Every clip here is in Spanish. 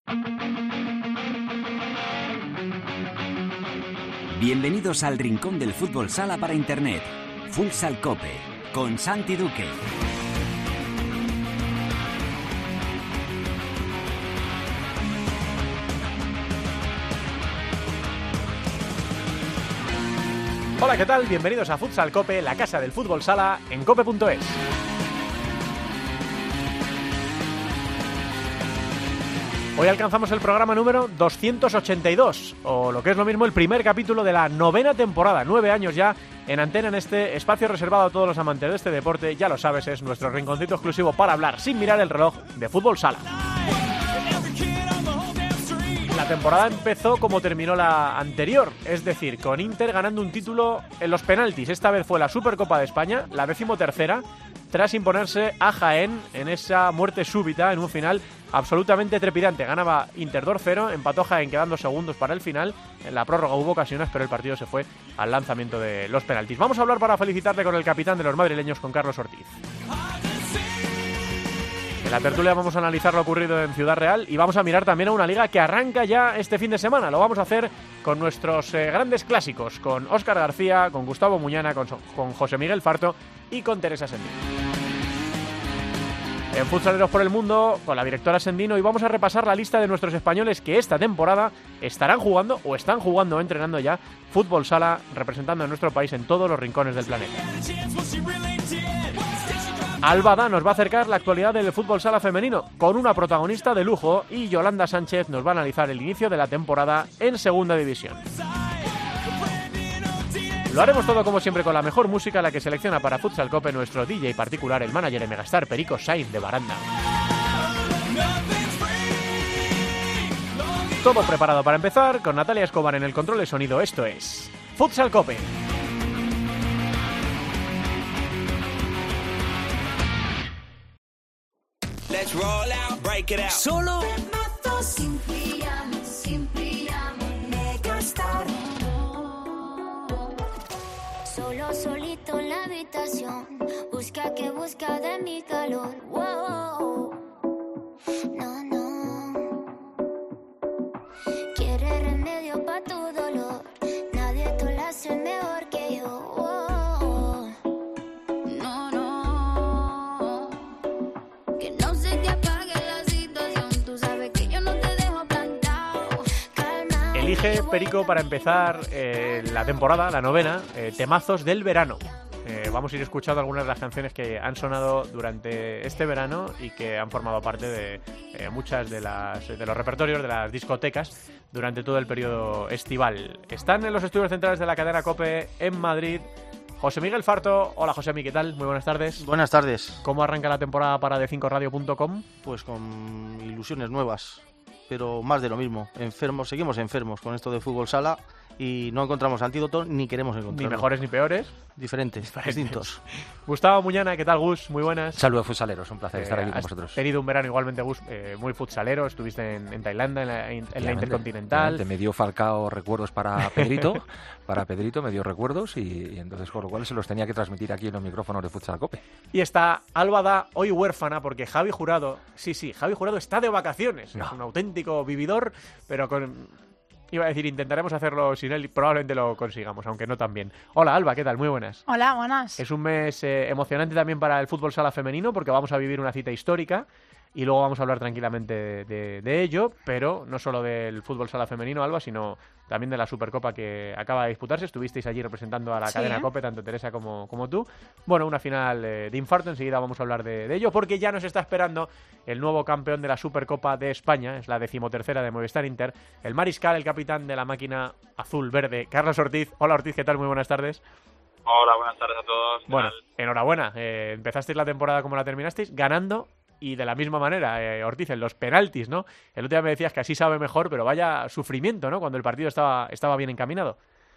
Bienvenidos al rincón del fútbol sala para internet. Futsal Cope, con Santi Duque. Hola, ¿qué tal? Bienvenidos a Futsal Cope, la casa del fútbol sala en cope.es. Hoy alcanzamos el programa número 282, o lo que es lo mismo, el primer capítulo de la 9ª temporada. 9 años ya en antena, en este espacio reservado a todos los amantes de este deporte. Ya lo sabes, es nuestro rinconcito exclusivo para hablar sin mirar el reloj de fútbol sala. La temporada empezó como terminó la anterior, es decir, con Inter ganando un título en los penaltis. Esta vez fue la Supercopa de España, la 13ª, tras imponerse a Jaén en esa muerte súbita en un final absolutamente trepidante. Ganaba Inter 2-0, empató Jaén quedando segundos para el final. En la prórroga hubo ocasiones, pero el partido se fue al lanzamiento de los penaltis. Vamos a hablar para felicitarle con el capitán de los madrileños, con Carlos Ortiz. En la tertulia vamos a analizar lo ocurrido en Ciudad Real y vamos a mirar también a una liga que arranca ya este fin de semana. Lo vamos a hacer con nuestros grandes clásicos, con Óscar García, con Gustavo Muñana, con José Miguel Farto y con Teresa Sendino. En Futsaleros por el Mundo, con la directora Sendino, y vamos a repasar la lista de nuestros españoles que esta temporada estarán jugando o están jugando o entrenando ya fútbol sala, representando a nuestro país en todos los rincones del planeta. Alba Da nos va a acercar la actualidad del fútbol sala femenino con una protagonista de lujo, y Yolanda Sánchez nos va a analizar el inicio de la temporada en Segunda División. Lo haremos todo como siempre con la mejor música, la que selecciona para Futsal Cope nuestro DJ particular, el manager de Megastar, Perico Sainz de Baranda. Todo preparado para empezar, con Natalia Escobar en el control de sonido. Esto es Futsal Cope. Solo solito en la habitación, busca de mi calor. Wow. No. Quiere remedio pa' tu dolor, nadie te lo hace mejor que yo. Wow. No. Que no se te apague la situación, tú sabes que yo no te dejo plantado. Calma. Elige, Perico, para empezar la temporada, la 9ª, temazos del verano. Vamos a ir escuchando algunas de las canciones que han sonado durante este verano y que han formado parte de muchas de los repertorios de las discotecas durante todo el periodo estival. Están en los estudios centrales de la cadena COPE en Madrid José Miguel Farto. Hola, José Miguel, ¿qué tal? Muy buenas tardes. Buenas tardes. ¿Cómo arranca la temporada para de5radio.com? Pues con ilusiones nuevas, pero más de lo mismo. Seguimos enfermos con esto de fútbol sala y no encontramos antídoto ni queremos encontrarlo. Ni mejores ni peores. Diferentes. Distintos. Gustavo Muñana, ¿qué tal, Gus? Muy buenas. Saludos, futsaleros, un placer estar aquí con vosotros. Has tenido un verano igualmente, Gus, muy futsalero. Estuviste en Tailandia, en la Intercontinental. Me dio Falcao recuerdos para Pedrito. Me dio recuerdos y entonces, con lo cual se los tenía que transmitir aquí en los micrófonos de Futsal Cope. Y está Alba Da, hoy huérfana, porque Javi Jurado, Javi Jurado está de vacaciones. No. Es un auténtico vividor, pero iba a decir, intentaremos hacerlo sin él y probablemente lo consigamos, aunque no tan bien. Hola, Alba, ¿qué tal? Muy buenas. Hola, buenas. Es un mes emocionante también para el fútbol sala femenino, porque vamos a vivir una cita histórica y luego vamos a hablar tranquilamente de ello, pero no solo del fútbol sala femenino, Alba, sino también de la Supercopa que acaba de disputarse. Estuvisteis allí representando a la cadena COPE, tanto Teresa como tú. Bueno, una final de infarto, enseguida vamos a hablar de ello, porque ya nos está esperando el nuevo campeón de la Supercopa de España, es la 13ª de Movistar Inter, el mariscal, el capitán de la máquina azul-verde, Carlos Ortiz. Hola, Ortiz, ¿qué tal? Muy buenas tardes. Hola, buenas tardes a todos. Bueno, enhorabuena. Empezasteis la temporada como la terminasteis, ganando. Y de la misma manera, Ortiz, en los penaltis, ¿no? El otro día me decías que así sabe mejor, pero vaya sufrimiento, ¿no? Cuando el partido estaba bien encaminado.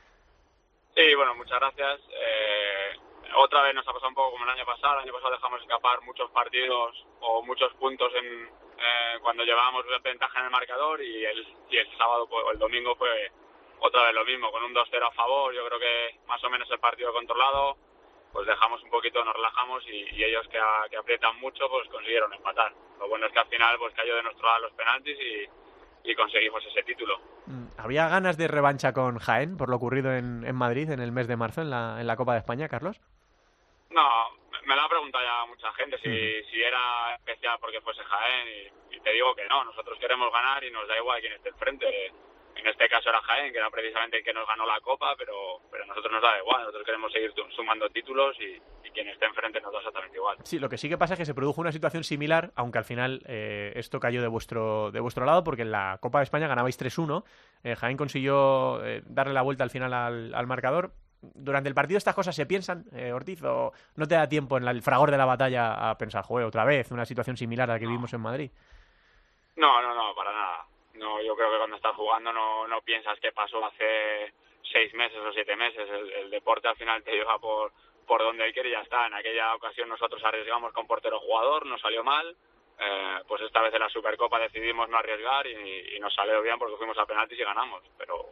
Sí, bueno, muchas gracias. Otra vez nos ha pasado un poco como el año pasado. El año pasado dejamos escapar muchos partidos o muchos puntos cuando llevábamos ventaja en el marcador y el sábado o el domingo fue otra vez lo mismo, con un 2-0 a favor. Yo creo que más o menos el partido controlado. Pues dejamos un poquito, nos relajamos y ellos que aprietan mucho pues consiguieron empatar. Lo bueno es que al final pues cayó de nuestro lado los penaltis y conseguimos ese título. ¿Había ganas de revancha con Jaén por lo ocurrido en Madrid en el mes de marzo en la Copa de España, Carlos? No, me lo ha preguntado ya mucha gente si era especial porque fuese Jaén y te digo que no, nosotros queremos ganar y nos da igual quién esté enfrente. En este caso era Jaén, que era precisamente el que nos ganó la Copa, pero a nosotros nos da igual, nosotros queremos seguir sumando títulos y quien esté enfrente nos da exactamente igual. Sí, lo que sí que pasa es que se produjo una situación similar, aunque al final esto cayó de vuestro lado, porque en la Copa de España ganabais 3-1, Jaén consiguió darle la vuelta al final al marcador. ¿Durante el partido estas cosas se piensan, Ortiz, o no te da tiempo en el fragor de la batalla a pensar, joder, otra vez, una situación similar a la que vivimos en Madrid? No, para nada. No, yo creo que cuando estás jugando no piensas qué pasó hace 6 meses o 7 meses. El deporte al final te lleva por donde él quiere y ya está. En aquella ocasión nosotros arriesgamos con portero jugador, nos salió mal. Pues esta vez en la Supercopa decidimos no arriesgar y nos salió bien porque fuimos a penaltis y ganamos. Pero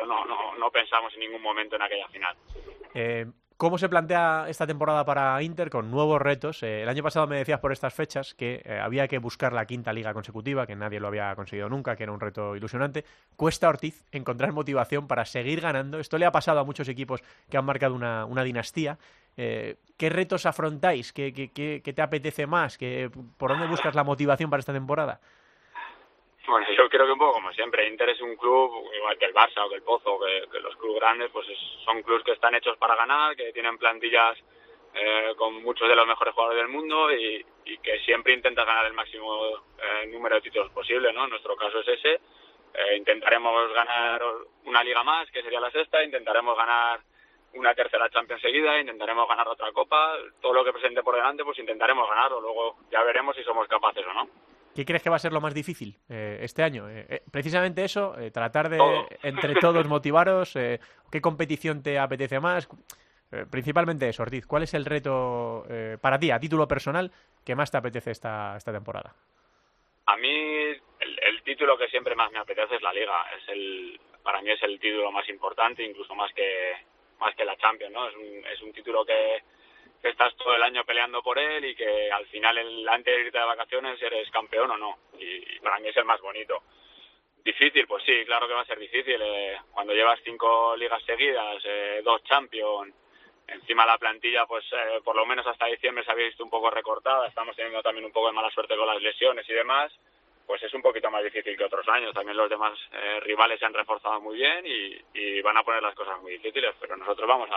no pensamos en ningún momento en aquella final. ¿Cómo se plantea esta temporada para Inter con nuevos retos? El año pasado me decías por estas fechas que había que buscar la 5ª liga consecutiva, que nadie lo había conseguido nunca, que era un reto ilusionante. ¿Cuesta, Ortiz, encontrar motivación para seguir ganando? Esto le ha pasado a muchos equipos que han marcado una dinastía. ¿Qué retos afrontáis? ¿Qué te apetece más? ¿Por dónde buscas la motivación para esta temporada? Bueno, yo creo que un poco como siempre, Inter es un club, igual que el Barça o que el Pozo, que los clubes grandes, pues son clubes que están hechos para ganar, que tienen plantillas con muchos de los mejores jugadores del mundo y que siempre intentan ganar el máximo número de títulos posible, ¿no? En nuestro caso es ese. Intentaremos ganar una liga más, que sería la 6ª, intentaremos ganar una 3ª Champions seguida, intentaremos ganar otra Copa, todo lo que presente por delante, pues intentaremos ganarlo, luego ya veremos si somos capaces o no. ¿Qué crees que va a ser lo más difícil este año? Precisamente eso, tratar de, todo. Entre todos, motivaros. ¿Qué competición te apetece más? Principalmente eso, Ortiz. ¿Cuál es el reto para ti, a título personal, que más te apetece esta temporada? A mí, el título que siempre más me apetece es la Liga. Para mí es el título más importante, incluso más que la Champions, ¿no? Es un título que estás todo el año peleando por él y que al final, antes de irte de vacaciones, eres campeón o no. Y para mí es el más bonito. Difícil, pues sí, claro que va a ser difícil. Cuando llevas 5 ligas seguidas, 2 Champions, encima la plantilla, pues por lo menos hasta diciembre se había visto un poco recortada. Estamos teniendo también un poco de mala suerte con las lesiones y demás. Pues es un poquito más difícil que otros años. También los demás rivales se han reforzado muy bien y van a poner las cosas muy difíciles. Pero nosotros vamos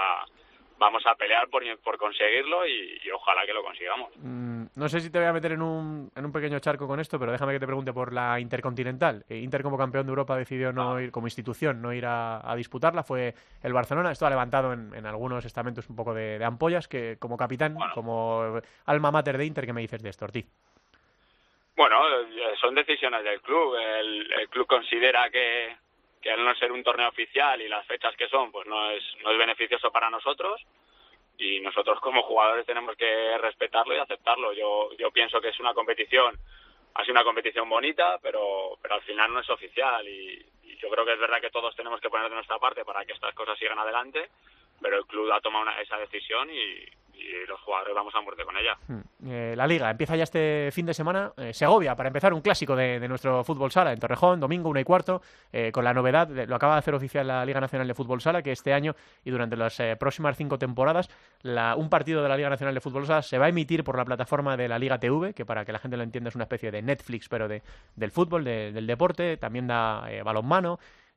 a pelear por conseguirlo y ojalá que lo consigamos. No sé si te voy a meter en un pequeño charco con esto, pero déjame que te pregunte por la Intercontinental. Inter, como campeón de Europa, decidió no ir, como institución, no ir a disputarla. Fue el Barcelona. Esto ha levantado en algunos estamentos un poco de ampollas. Que como capitán, como alma mater de Inter, ¿qué me dices de esto, Ortiz? Bueno, son decisiones del club. El club considera que al no ser un torneo oficial y las fechas que son, pues no es beneficioso para nosotros y nosotros como jugadores tenemos que respetarlo y aceptarlo. Yo pienso que es una competición, ha sido una competición bonita, pero al final no es oficial y yo creo que es verdad que todos tenemos que poner de nuestra parte para que estas cosas sigan adelante, pero el club ha tomado esa decisión y los jugadores vamos a muerte con ella. La Liga empieza ya este fin de semana. Segovia, para empezar, un clásico de nuestro fútbol sala en Torrejón, domingo 1:15, con la novedad, lo acaba de hacer oficial la Liga Nacional de Fútbol Sala, que este año y durante las próximas 5 temporadas, un partido de la Liga Nacional de Fútbol Sala se va a emitir por la plataforma de la Liga TV, que para que la gente lo entienda es una especie de Netflix, pero del fútbol, del deporte. También da balonmano.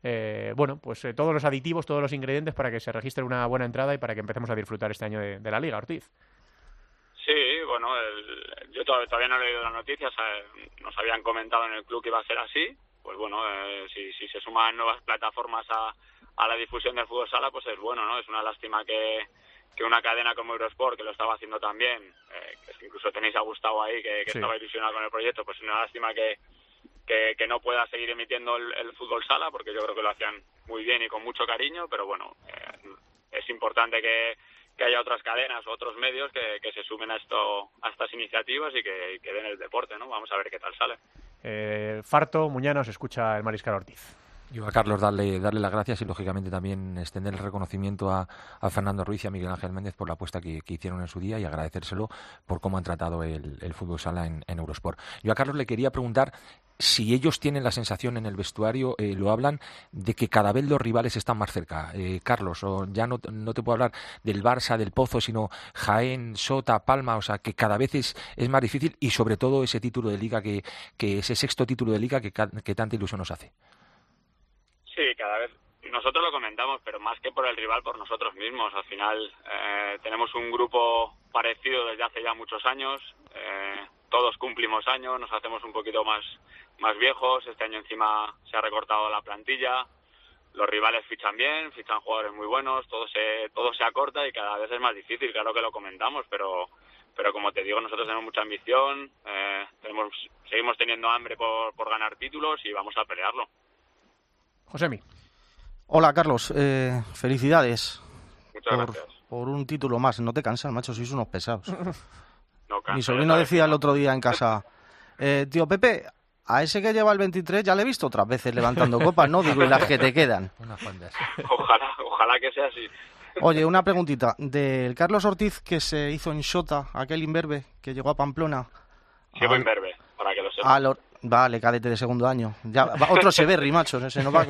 Todos los aditivos, todos los ingredientes para que se registre una buena entrada y para que empecemos a disfrutar este año de la Liga, Ortiz. Sí, bueno, yo todavía no he leído las noticias, nos habían comentado en el club que iba a ser así, pues bueno, si se suman nuevas plataformas a la difusión del fútbol sala, pues es bueno, ¿no? Es una lástima que una cadena como Eurosport, que lo estaba haciendo también, que incluso tenéis a Gustavo ahí, que sí, estaba ilusionado con el proyecto, pues es una lástima que no pueda seguir emitiendo el fútbol sala, porque yo creo que lo hacían muy bien y con mucho cariño, pero bueno, es importante que haya otras cadenas o otros medios que se sumen a estas iniciativas y que den el deporte, ¿no? Vamos a ver qué tal sale. Farto, Muñana, os escucha el Mariscal Ortiz. Yo a Carlos darle las gracias y lógicamente también extender el reconocimiento a Fernando Ruiz y a Miguel Ángel Méndez por la apuesta que hicieron en su día y agradecérselo por cómo han tratado el fútbol sala en Eurosport. Yo a Carlos le quería preguntar si ellos tienen la sensación en el vestuario, lo hablan, de que cada vez los rivales están más cerca. Carlos, o ya no te puedo hablar del Barça, del Pozo, sino Jaén, Sota, Palma, o sea, que cada vez es más difícil y sobre todo ese título de Liga, que ese sexto título de Liga que tanta ilusión nos hace. Sí, cada vez. Nosotros lo comentamos, pero más que por el rival, por nosotros mismos. Al final tenemos un grupo parecido desde hace ya muchos años. Todos cumplimos años, nos hacemos un poquito más viejos. Este año encima se ha recortado la plantilla. Los rivales fichan bien, fichan jugadores muy buenos. Todo se acorta y cada vez es más difícil. Claro que lo comentamos, pero como te digo, nosotros tenemos mucha ambición. Seguimos teniendo hambre por ganar títulos y vamos a pelearlo. Josemi. Hola, Carlos. Felicidades. Muchas gracias. Por un título más. No te cansas, macho, sois unos pesados. No cansa, Mi sobrino decía el otro día en casa, tío Pepe, a ese que lleva el 23 ya le he visto otras veces levantando copas, ¿no? Digo, y las que te quedan. Ojalá que sea así. Oye, una preguntita. Del Carlos Ortiz que se hizo en Sota, aquel imberbe que llegó a Pamplona. Sigo en Berbe, para que lo sepas. Vale, cadete de segundo año. Ya, otro Severri, macho, se nos va.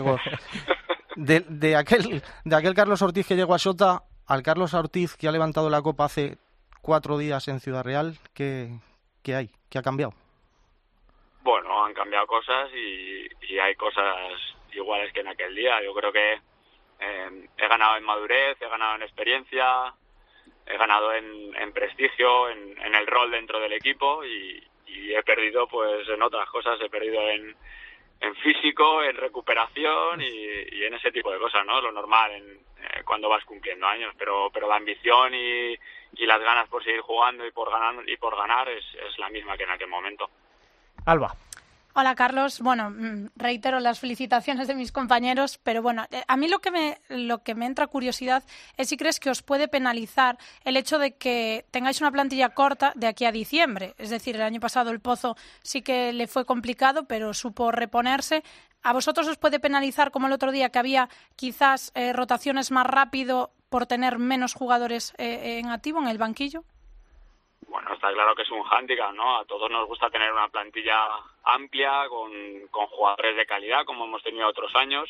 De aquel Carlos Ortiz que llegó a Sota al Carlos Ortiz que ha levantado la copa hace 4 días en Ciudad Real, ¿qué hay? ¿Qué ha cambiado? Bueno, han cambiado cosas y hay cosas iguales que en aquel día. Yo creo que he ganado en madurez, he ganado en experiencia, he ganado en prestigio, en el rol dentro del equipo y he perdido pues en otras cosas, he perdido en físico, en recuperación y en ese tipo de cosas, ¿no? Lo normal cuando vas cumpliendo años, pero la ambición y las ganas por seguir jugando y por ganar es la misma que en aquel momento. Alba. Hola, Carlos. Bueno, reitero las felicitaciones de mis compañeros, pero bueno, a mí lo que me entra curiosidad es si crees que os puede penalizar el hecho de que tengáis una plantilla corta de aquí a diciembre. Es decir, el año pasado el Pozo sí que le fue complicado, pero supo reponerse. ¿A vosotros os puede penalizar, como el otro día, que había quizás rotaciones más rápido por tener menos jugadores en activo en el banquillo? Bueno, está claro que es un hándicap, ¿no? A todos nos gusta tener una plantilla amplia, con jugadores de calidad, como hemos tenido otros años,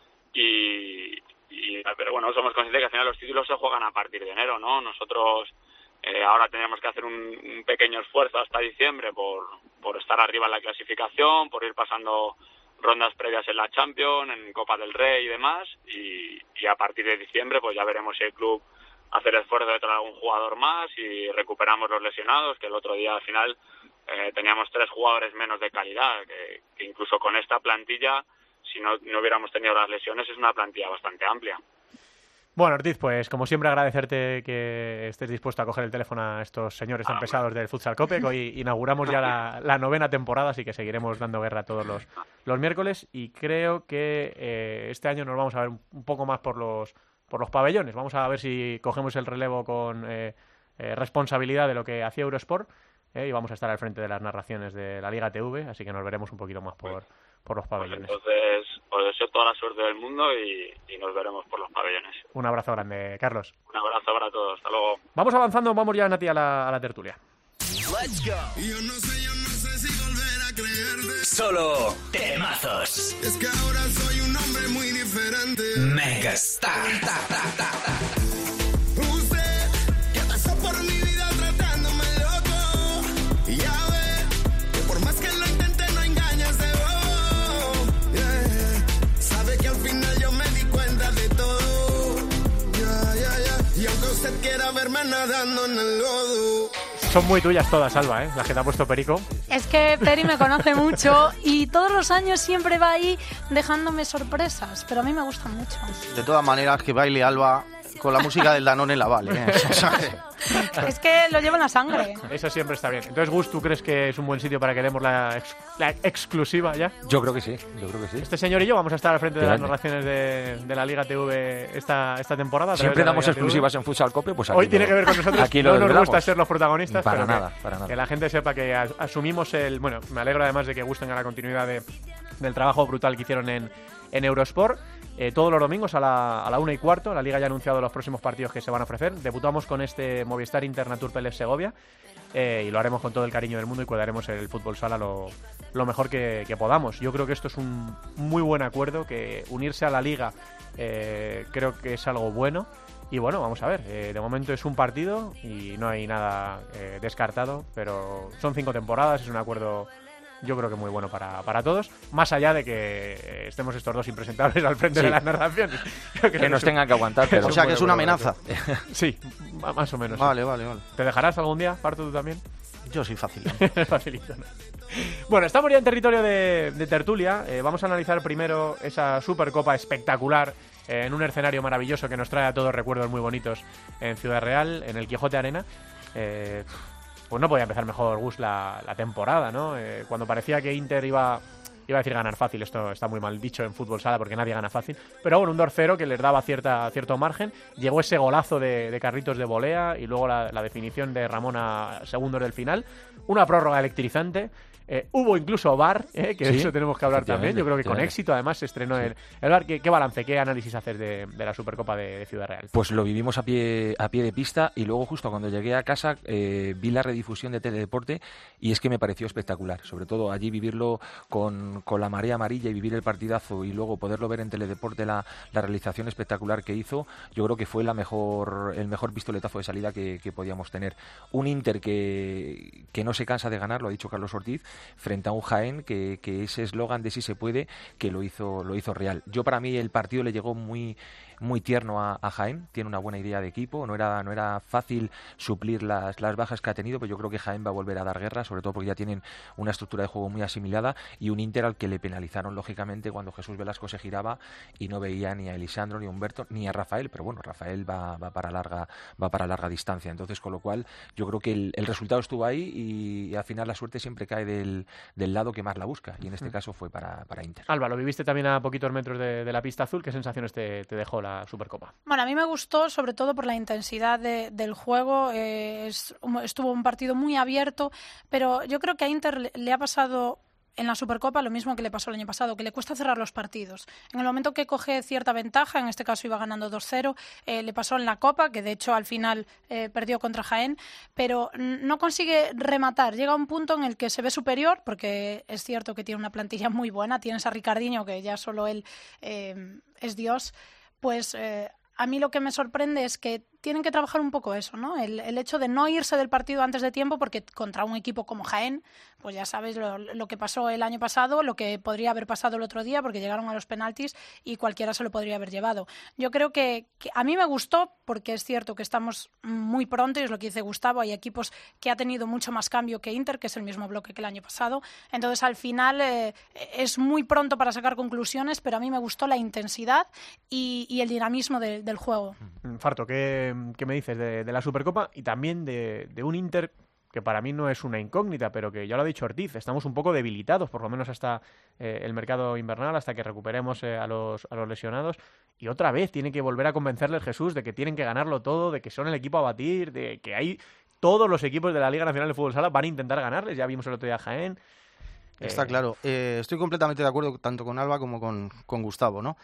pero bueno, somos conscientes que al final los títulos se juegan a partir de enero, ¿no? Nosotros ahora tenemos que hacer un pequeño esfuerzo hasta diciembre por estar arriba en la clasificación, por ir pasando rondas previas en la Champions, en Copa del Rey y demás, y a partir de diciembre pues ya veremos si el club hace el esfuerzo de traer algún jugador más y recuperamos los lesionados, que el otro día al final teníamos 3 jugadores menos de calidad, que incluso con esta plantilla, si no hubiéramos tenido las lesiones, es una plantilla bastante amplia. Bueno, Ortiz, pues como siempre agradecerte que estés dispuesto a coger el teléfono a estos señores tan pesados del Futsal Cope, que hoy inauguramos ya la 9ª temporada, así que seguiremos dando guerra todos los miércoles y creo que este año nos vamos a ver un poco más por los pabellones. Vamos a ver si cogemos el relevo con responsabilidad de lo que hacía Eurosport y vamos a estar al frente de las narraciones de la Liga TV, así que nos veremos un poquito más por los pabellones. Pues entonces, os deseo toda la suerte del mundo y nos veremos por los pabellones. Un abrazo grande, Carlos. Un abrazo para todos. Hasta luego. Vamos avanzando, vamos ya, Nati, a la tertulia. Let's go. Yo no sé si volver a creerte. Solo temazos. Es que ahora soy un hombre muy diferente. Megastar. Usted que pasó por mi vida tratándome loco. Y ya ve que por más que lo intente no engañas de bobo. Yeah. Sabe que al final yo me di cuenta de todo. Y aunque usted quiera verme nadando en el lodo. Son muy tuyas todas, Alba, las que te ha puesto Perico. Es que Peri me conoce mucho y todos los años siempre va ahí dejándome sorpresas, pero a mí me gustan mucho. De todas maneras, que baile Alba con la música del Danone la vale, ¿eh? Es que lo llevo en la sangre. Eso siempre está bien. Entonces, Gus, ¿tú crees que es un buen sitio para que demos la exclusiva ya? Yo creo que sí, Este señor y yo vamos a estar al frente de las narraciones de la Liga TV esta temporada. Siempre damos exclusivas en Futsal Cope, pues aquí hoy tiene que ver con nosotros. Aquí no nos gusta ser los protagonistas, para pero nada. Que la gente sepa que asumimos el... Bueno, me alegro además de que Gus tenga la continuidad del trabajo brutal que hicieron en Eurosport. Todos los domingos a la 1:15. La Liga ya ha anunciado los próximos partidos que se van a ofrecer. Debutamos con este Movistar Internatur Segovia y lo haremos con todo el cariño del mundo y cuidaremos el fútbol sala lo mejor que podamos. Yo creo que esto es un muy buen acuerdo, que unirse a la Liga creo que es algo bueno. Y bueno, vamos a ver, de momento es un partido y no hay nada descartado, pero son 5 temporadas, es un acuerdo yo creo que muy bueno para todos, más allá de que estemos estos dos impresentables al frente de las narraciones. Que nos tengan que aguantar. Pero o sea, que es una amenaza. Sí, más o menos. Vale. ¿Te dejarás algún día, Parto, tú también? Yo soy fácil. Facilito, ¿no? Bueno, estamos ya en territorio de tertulia. Vamos a analizar primero esa Supercopa espectacular en un escenario maravilloso que nos trae a todos recuerdos muy bonitos en Ciudad Real, en el Quijote Arena. Pues no podía empezar mejor, Gus, la temporada, ¿no? Cuando parecía que Inter iba a decir ganar fácil, esto está muy mal dicho en fútbol sala porque nadie gana fácil, pero bueno, un 2-0 que les daba cierto margen. Llegó ese golazo de Carlitos de volea y luego la definición de Ramón a segundos del final. Una prórroga electrizante. Hubo incluso VAR, que de eso tenemos que hablar también. Yo creo que con éxito además se estrenó el VAR. ¿Qué balance, qué análisis haces de la Supercopa de Ciudad Real? Pues lo vivimos a pie de pista y luego justo cuando llegué a casa vi la redifusión de Teledeporte y es que me pareció espectacular. Sobre todo allí vivirlo con la marea amarilla y vivir el partidazo y luego poderlo ver en Teledeporte, la realización espectacular que hizo, yo creo que fue el mejor pistoletazo de salida que podíamos tener. Un Inter que no se cansa de ganar, lo ha dicho Carlos Ortiz, frente a un Jaén que ese eslogan de sí se puede, que lo hizo real. Yo, para mí, el partido le llegó muy tierno a Jaén. Tiene una buena idea de equipo, no era fácil suplir las bajas que ha tenido, pero yo creo que Jaén va a volver a dar guerra, sobre todo porque ya tienen una estructura de juego muy asimilada y un Inter al que le penalizaron lógicamente cuando Jesús Velasco se giraba y no veía ni a Elisandro, ni a Humberto, ni a Rafael, pero bueno, Rafael va para larga distancia. Entonces, con lo cual yo creo que el resultado estuvo ahí y al final la suerte siempre cae del lado que más la busca, y en este caso fue para Inter. Alba, lo viviste también a poquitos metros de la pista azul. ¿Qué sensaciones te dejó la Supercopa? Bueno, a mí me gustó sobre todo por la intensidad del juego. Estuvo un partido muy abierto, pero yo creo que a Inter le ha pasado en la Supercopa lo mismo que le pasó el año pasado, que le cuesta cerrar los partidos. En el momento que coge cierta ventaja, en este caso iba ganando 2-0, le pasó en la Copa, que de hecho al final perdió contra Jaén, pero no consigue rematar. Llega a un punto en el que se ve superior, porque es cierto que tiene una plantilla muy buena, tienes a Ricardinho, que ya solo él es Dios, pues a mí lo que me sorprende es que tienen que trabajar un poco eso, ¿no? El hecho de no irse del partido antes de tiempo, porque contra un equipo como Jaén, pues ya sabes lo que pasó el año pasado, lo que podría haber pasado el otro día, porque llegaron a los penaltis y cualquiera se lo podría haber llevado. Yo creo que a mí me gustó, porque es cierto que estamos muy pronto, y es lo que dice Gustavo, hay equipos que ha tenido mucho más cambio que Inter, que es el mismo bloque que el año pasado. Entonces, al final, es muy pronto para sacar conclusiones, pero a mí me gustó la intensidad y el dinamismo del juego. Farto, ¿qué me dices de la Supercopa y también de un Inter que para mí no es una incógnita, pero que ya lo ha dicho Ortiz, estamos un poco debilitados, por lo menos hasta el mercado invernal, hasta que recuperemos a los lesionados, y otra vez tiene que volver a convencerles Jesús de que tienen que ganarlo todo, de que son el equipo a batir, de que hay todos los equipos de la Liga Nacional de Fútbol Sala van a intentar ganarles, ya vimos el otro día a Jaén. Está claro, estoy completamente de acuerdo tanto con Alba como con Gustavo, ¿no?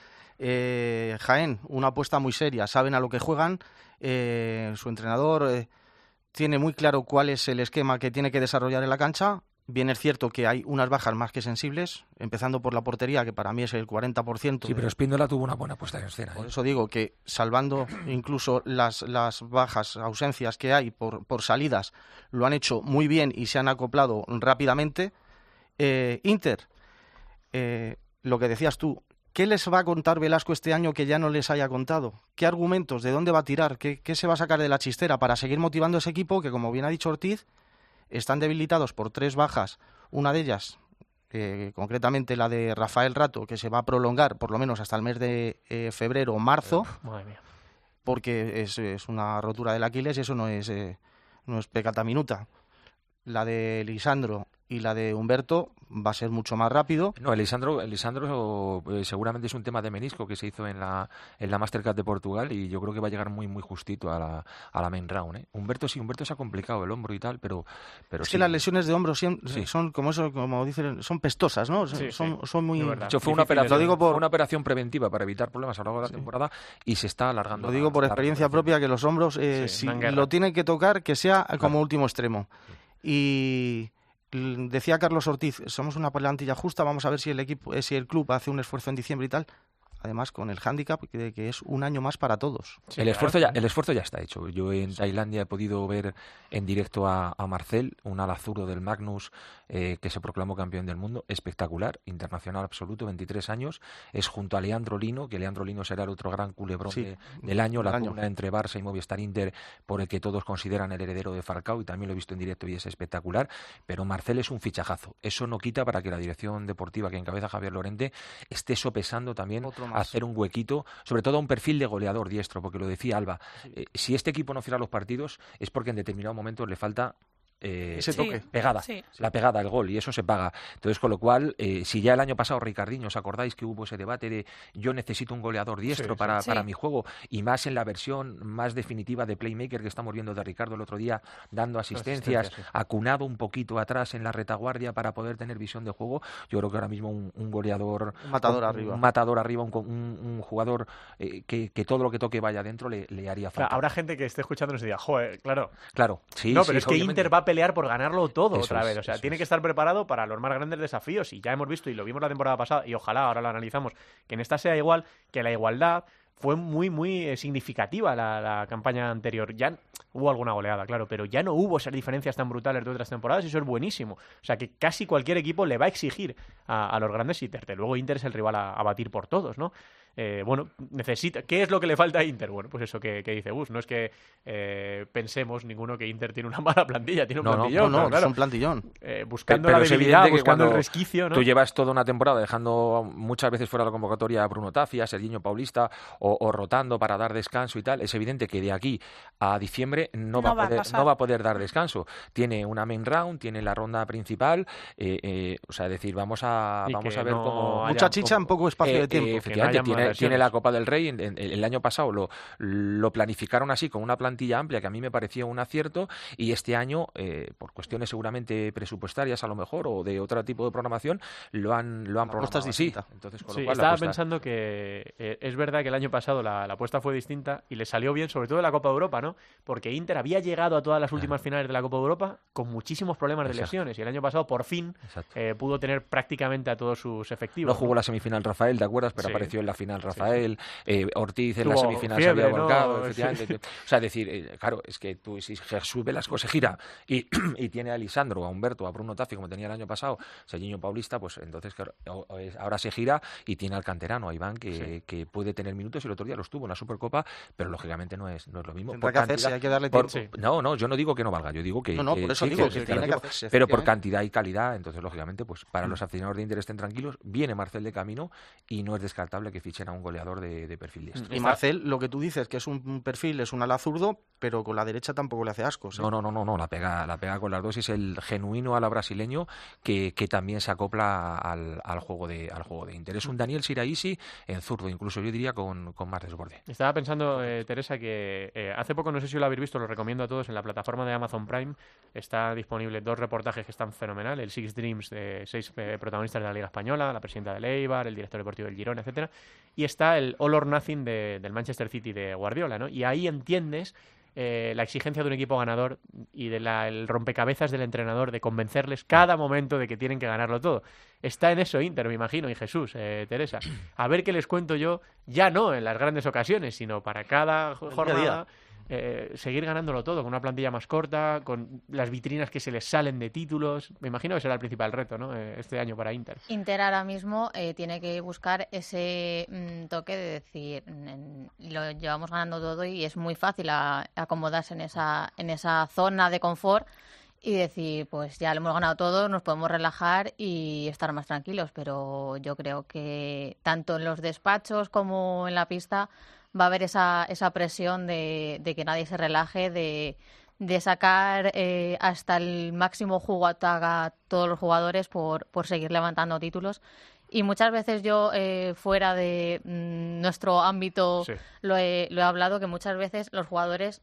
Jaén, una apuesta muy seria, saben a lo que juegan, su entrenador tiene muy claro cuál es el esquema que tiene que desarrollar en la cancha. Bien es cierto que hay unas bajas más que sensibles, empezando por la portería, que para mí es el 40%. Sí, pero Espíndola tuvo una buena puesta en escena. Por eso digo que, salvando incluso las bajas, ausencias que hay por salidas, lo han hecho muy bien y se han acoplado rápidamente. Inter, lo que decías tú, ¿qué les va a contar Velasco este año que ya no les haya contado? ¿Qué argumentos? ¿De dónde va a tirar? ¿Qué se va a sacar de la chistera para seguir motivando a ese equipo que, como bien ha dicho Ortiz, están debilitados por 3 bajas? Una de ellas, concretamente la de Rafael Rato, que se va a prolongar por lo menos hasta el mes de febrero o marzo, Madre mía. porque es una rotura del Aquiles y eso no es pecata minuta. La de Lisandro y la de Humberto va a ser mucho más rápido. No, Elisandro seguramente es un tema de menisco que se hizo en la Mastercard de Portugal y yo creo que va a llegar muy muy justito a la main round, ¿eh? Humberto se ha complicado el hombro y tal, pero es sí. que las lesiones de hombro son como dicen, son pestosas, ¿no? Son muy... De hecho, fue una operación preventiva para evitar problemas a lo largo de la temporada y se está alargando. Lo digo por experiencia propia, que los hombros, si lo tienen que tocar, que sea como último extremo. Y decía Carlos Ortiz, somos una plantilla justa, vamos a ver si el club hace un esfuerzo en diciembre y tal. Además, con el hándicap de que es un año más para todos. Sí, el esfuerzo ya está hecho. Yo en Tailandia he podido ver en directo a Marcel, un ala zurdo del Magnus, que se proclamó campeón del mundo, espectacular, internacional absoluto, 23 años. Es junto a Leandro Lino, que Leandro Lino será el otro gran culebrón del año, la pugna entre Barça y Movistar Inter, por el que todos consideran el heredero de Falcao, y también lo he visto en directo y es espectacular. Pero Marcel es un fichajazo. Eso no quita para que la dirección deportiva que encabeza Javier Lorente esté sopesando también hacer un huequito, sobre todo a un perfil de goleador diestro, porque lo decía Alba, si este equipo no cierra los partidos es porque en determinado momento le falta ese toque, pegada, la pegada, el gol, y eso se paga. Entonces, con lo cual, si ya el año pasado Ricardinho, ¿os acordáis que hubo ese debate de yo necesito un goleador diestro para mi juego, y más en la versión más definitiva de playmaker que estamos viendo de Ricardo el otro día, dando asistencias, acunado un poquito atrás en la retaguardia para poder tener visión de juego? Yo creo que ahora mismo un goleador, un matador arriba, un jugador que todo lo que toque vaya adentro le haría falta. O sea, habrá gente que esté escuchándonos y diga, joder, claro, sí, no, pero es que Inter va a pelear por ganarlo todo otra vez. O sea, tiene que estar preparado para los más grandes desafíos. Y ya hemos visto, y lo vimos la temporada pasada, y ojalá ahora lo analizamos, que en esta sea igual, que la igualdad fue muy, muy significativa la campaña anterior. Ya hubo alguna goleada, claro, pero ya no hubo esas diferencias tan brutales de otras temporadas, y eso es buenísimo. O sea, que casi cualquier equipo le va a exigir a los grandes, y desde luego Inter es el rival a batir por todos, ¿no? ¿Qué es lo que le falta a Inter? Bueno, pues eso que dice Gus, no es que pensemos ninguno que Inter tiene una mala plantilla, tiene un plantillón. No, claro. Es un plantillón. Buscando la debilidad, buscando el resquicio, ¿no? Tú llevas toda una temporada dejando muchas veces fuera de la convocatoria a Bruno Taffi, a Serginho Paulista, o rotando para dar descanso y tal. Es evidente que de aquí a diciembre no va a poder dar descanso. Tiene una main round, tiene la ronda principal, o sea, es decir, vamos a ver cómo... Mucha chicha en poco espacio de tiempo. Efectivamente, tiene la Copa del Rey. El año pasado lo planificaron así, con una plantilla amplia que a mí me pareció un acierto, y este año, por cuestiones seguramente presupuestarias a lo mejor, o de otro tipo de programación, lo han programado así. Entonces, con lo cual, estaba pensando que es verdad que el año pasado la apuesta fue distinta y le salió bien, sobre todo en la Copa de Europa, ¿no? Porque Inter había llegado a todas las últimas finales de la Copa de Europa con muchísimos problemas de lesiones, y el año pasado por fin pudo tener prácticamente a todos sus efectivos. No jugó la semifinal Rafael, ¿te acuerdas? Pero apareció en la final Rafael, Ortiz en la semifinal se había volcado, efectivamente. O sea, decir, claro, es que tú, si Jesús Velasco se gira y tiene a Elisandro, a Humberto, a Bruno Taffi, como tenía el año pasado, Serginho Paulista, pues entonces ahora se gira y tiene al canterano, a Iván, que puede tener minutos, y el otro día los tuvo en la Supercopa, pero lógicamente no es lo mismo. Tendrá que hacerse, hay que darle tiempo. No, yo no digo que no valga, yo digo que... por eso digo que tiene que hacerse. Pero por cantidad y calidad, entonces lógicamente, pues para los aficionados de Inter estén tranquilos, viene Marcel de camino, y no es descartable que fichen a un goleador de perfil diestro. Y Marcel, lo que tú dices, que es un perfil, es un ala zurdo, pero con la derecha tampoco le hace asco. ¿Sí? No, la pega con las dos, y es el genuino ala brasileño que también se acopla al juego de Inter. Es un Daniel Siraisi en zurdo, incluso yo diría con más desborde. Estaba pensando, Teresa, que hace poco, no sé si lo habéis visto, lo recomiendo a todos, en la plataforma de Amazon Prime está disponible 2 reportajes que están fenomenal, el Six Dreams de 6 protagonistas de la Liga Española, la presidenta del Eibar, el director deportivo del Girona, etcétera, y está el All or Nothing del Manchester City de Guardiola, ¿no? Y ahí entiendes la exigencia de un equipo ganador y el rompecabezas del entrenador de convencerles cada momento de que tienen que ganarlo todo. Está en eso Inter, me imagino, y Jesús, Teresa. A ver qué les cuento yo, ya no en las grandes ocasiones, sino para cada jornada. Seguir ganándolo todo, con una plantilla más corta, con las vitrinas que se les salen de títulos. Me imagino que será el principal reto, ¿no? Este año para Inter. Inter ahora mismo tiene que buscar ese toque de decir, lo llevamos ganando todo y es muy fácil acomodarse en esa zona de confort y decir, pues ya lo hemos ganado todo, nos podemos relajar y estar más tranquilos. Pero yo creo que tanto en los despachos como en la pista va a haber esa presión de que nadie se relaje, de de sacar hasta el máximo jugo a todos los jugadores por seguir levantando títulos. Y muchas veces yo, fuera de nuestro ámbito, Sí. lo he hablado, que muchas veces los jugadores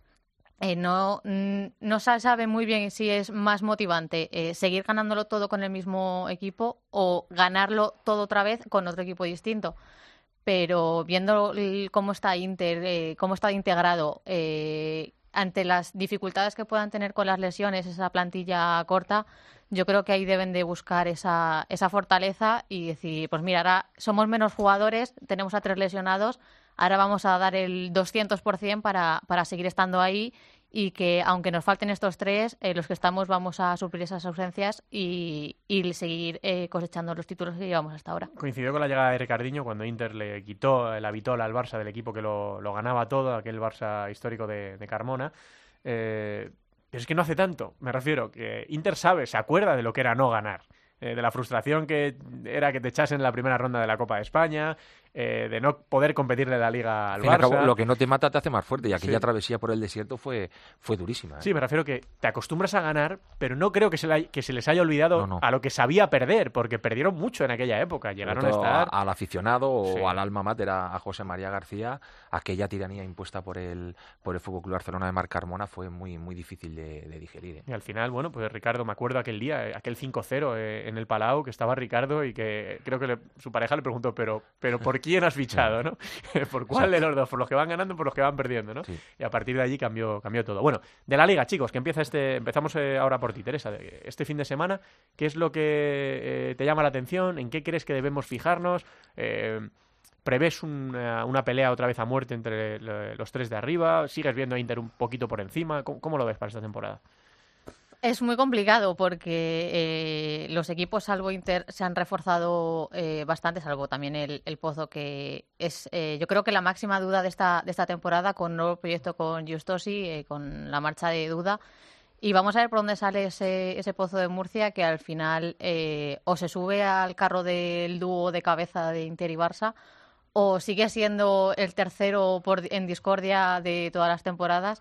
no saben muy bien si es más motivante seguir ganándolo todo con el mismo equipo o ganarlo todo otra vez con otro equipo distinto. Pero viendo cómo está Inter, cómo está integrado, ante las dificultades que puedan tener con las lesiones, esa plantilla corta, yo creo que ahí deben de buscar esa fortaleza y decir, pues mira, ahora somos menos jugadores, tenemos a 3 lesionados, ahora vamos a dar el 200% para seguir estando ahí y que aunque nos falten estos 3, los que estamos vamos a suplir esas ausencias y seguir cosechando los títulos que llevamos hasta ahora. Coincidió con la llegada de Ricardinho cuando Inter le quitó la vitola al Barça del equipo que lo ganaba todo, aquel Barça histórico de Carmona. Pero es que no hace tanto, me refiero, que Inter se acuerda de lo que era no ganar. De la frustración que era que te echasen en la primera ronda de la Copa de España, de no poder competirle la Liga al Barça. Lo que no te mata te hace más fuerte, y aquella Sí. travesía por el desierto fue durísima. Sí, me refiero que te acostumbras a ganar, pero no creo que se les haya olvidado No. a lo que sabía perder, porque perdieron mucho en aquella época. Llegaron a Sobre todo estar... al aficionado o Sí. al alma mater, a José María García, aquella tiranía impuesta por el Fútbol Club Barcelona de Marc Carmona fue muy, muy difícil de digerir. Y al final, bueno, pues Ricardo, me acuerdo aquel día, aquel 5-0 en el Palau, que estaba Ricardo y que creo que su pareja le preguntó, pero ¿por quién has fichado, no? ¿Por cuál de los dos? ¿Por los que van ganando o por los que van perdiendo, no? Sí. Y a partir de allí cambió todo. Bueno, de la Liga, chicos, que empezamos ahora por ti, Teresa. Este fin de semana, ¿qué es lo que te llama la atención? ¿En qué crees que debemos fijarnos? ¿Prevés una pelea otra vez a muerte entre los 3 de arriba? ¿Sigues viendo a Inter un poquito por encima? ¿Cómo lo ves para esta temporada? Es muy complicado porque los equipos, salvo Inter, se han reforzado bastante, salvo también el Pozo, que es yo creo que la máxima duda de esta temporada, con un nuevo proyecto con Justosi, con la marcha de Duda. Y vamos a ver por dónde sale ese Pozo de Murcia, que al final o se sube al carro del dúo de cabeza de Inter y Barça, o sigue siendo el tercero en discordia de todas las temporadas.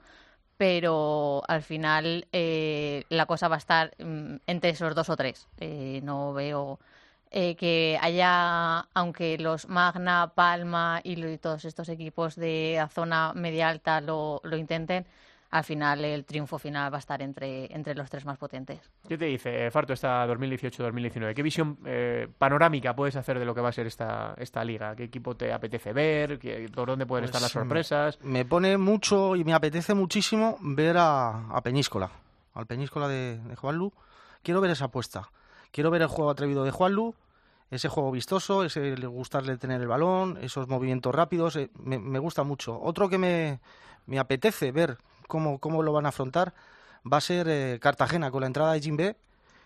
Pero al final la cosa va a estar entre esos 2 o 3. No veo que haya, aunque los Magna, Palma y todos estos equipos de la zona media-alta lo intenten, al final el triunfo final va a estar entre los 3 más potentes. ¿Qué te dice, Farto, esta 2018-2019? ¿Qué visión panorámica puedes hacer de lo que va a ser esta liga? ¿Qué equipo te apetece ver? ¿Por dónde pueden estar las sorpresas? Me pone mucho y me apetece muchísimo ver a Peñíscola, al Peñíscola de Juanlu. Quiero ver esa apuesta. Quiero ver el juego atrevido de Juanlu, ese juego vistoso, ese gustarle tener el balón, esos movimientos rápidos. Me gusta mucho. Otro que me apetece ver cómo lo van a afrontar va a ser Cartagena con la entrada de Jimbe.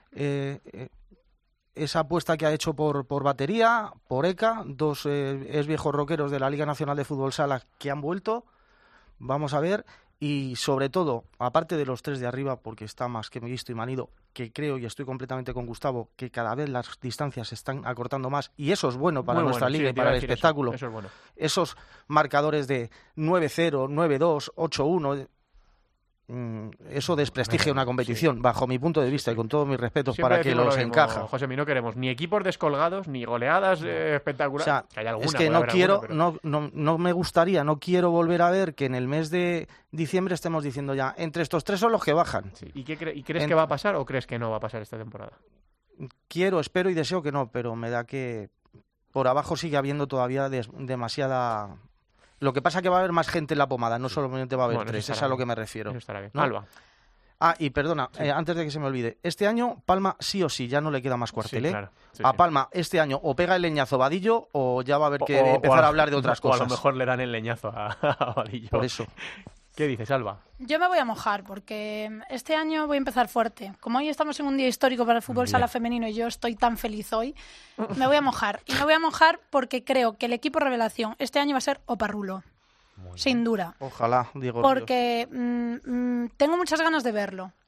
Esa apuesta que ha hecho por batería, por Eka, 2 viejos rockeros de la Liga Nacional de Fútbol Sala que han vuelto. Vamos a ver. Y sobre todo, aparte de los 3 de arriba, porque está más que visto y manido, que creo y estoy completamente con Gustavo, que cada vez las distancias se están acortando más, y eso es bueno para nuestra liga y para el espectáculo. Eso es bueno. Esos marcadores de 9-0, 9-2, 8-1, eso desprestigia una competición, bajo mi punto de vista y con todos mis respetos Siempre para que decimos los lo mismo, encaja. Josemi, no queremos ni equipos descolgados, ni goleadas espectaculares. O sea, que hay alguna, es que puede no haber quiero, alguna, pero... no me gustaría, no quiero volver a ver que en el mes de diciembre estemos diciendo ya, entre estos 3 son los que bajan. Sí. ¿Y crees que va a pasar o crees que no va a pasar esta temporada? Quiero, espero y deseo que no, pero me da que por abajo sigue habiendo todavía demasiada... Lo que pasa es que va a haber más gente en la pomada, no solamente va a haber 3, es a lo que me refiero. Eso estará bien. ¿No? Alba. Ah, y perdona, antes de que se me olvide, este año Palma sí o sí, ya no le queda más cuartel, Sí, claro. Sí, a sí. Palma este año o pega el leñazo Vadillo o ya va a haber que empezar a hablar de otras cosas. O a lo mejor le dan el leñazo a Vadillo. Por eso. ¿Qué dices, Alba? Yo me voy a mojar porque este año voy a empezar fuerte. Como hoy estamos en un día histórico para el fútbol sala femenino y yo estoy tan feliz hoy, me voy a mojar. Y me voy a mojar porque creo que el equipo revelación este año va a ser Oparrulo. Sin duda. Ojalá, digo. Porque tengo muchas ganas de verlo.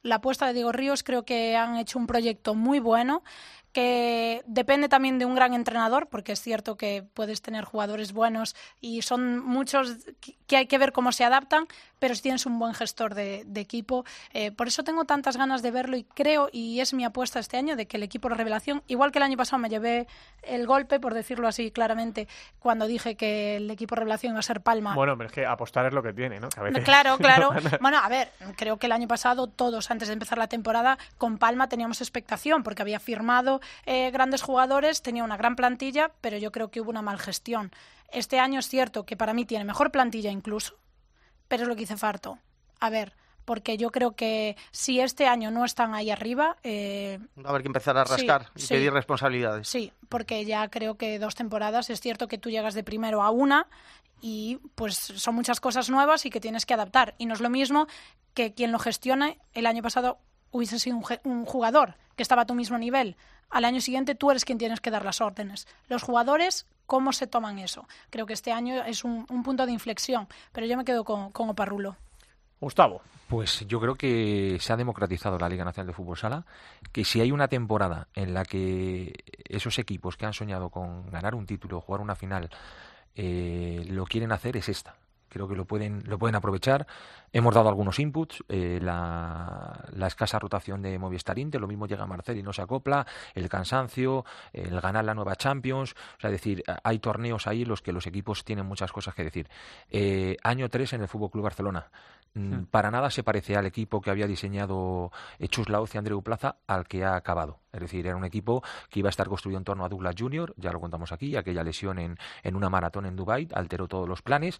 la apuesta de Diego Ríos. Creo que han hecho un proyecto muy bueno, que depende también de un gran entrenador, porque es cierto que puedes tener jugadores buenos y son muchos que hay que ver cómo se adaptan, pero si tienes un buen gestor de equipo, por eso tengo tantas ganas de verlo y creo, y es mi apuesta este año, de que el equipo de revelación, igual que el año pasado me llevé el golpe, por decirlo así claramente, cuando dije que el equipo de revelación iba a ser Palma. Bueno, pero es que apostar es lo que tiene, ¿no? Que a veces... Claro. Bueno, a ver, creo que el año pasado todos, antes de empezar la temporada, con Palma teníamos expectación, porque había firmado grandes jugadores, tenía una gran plantilla, pero yo creo que hubo una mal gestión. Este año es cierto que para mí tiene mejor plantilla incluso, pero es lo que hice farto. A ver, porque yo creo que si este año no están ahí arriba... va a haber que empezar a rascar y pedir responsabilidades. Sí, porque ya creo que 2 temporadas, es cierto que tú llegas de primero a una y pues son muchas cosas nuevas y que tienes que adaptar. Y no es lo mismo que quien lo gestione el año pasado hubiese sido un jugador que estaba a tu mismo nivel. Al año siguiente tú eres quien tienes que dar las órdenes. Los jugadores, ¿cómo se toman eso? Creo que este año es un punto de inflexión, pero yo me quedo con Oparrulo. Gustavo. Pues yo creo que se ha democratizado la Liga Nacional de Fútbol Sala, que si hay una temporada en la que esos equipos que han soñado con ganar un título, jugar una final, lo quieren hacer, es esta. Creo que lo pueden aprovechar. Hemos dado algunos inputs, la escasa rotación de Movistar Inter, lo mismo llega Marcel y no se acopla, el cansancio, el ganar la nueva Champions, o sea, es decir, hay torneos ahí en los que los equipos tienen muchas cosas que decir. Año 3 en el FC Barcelona. Para nada se parece al equipo que había diseñado Chus Laoz y Andreu Plaza al que ha acabado. Es decir, era un equipo que iba a estar construido en torno a Douglas Jr., ya lo contamos aquí, aquella lesión en una maratón en Dubái alteró todos los planes.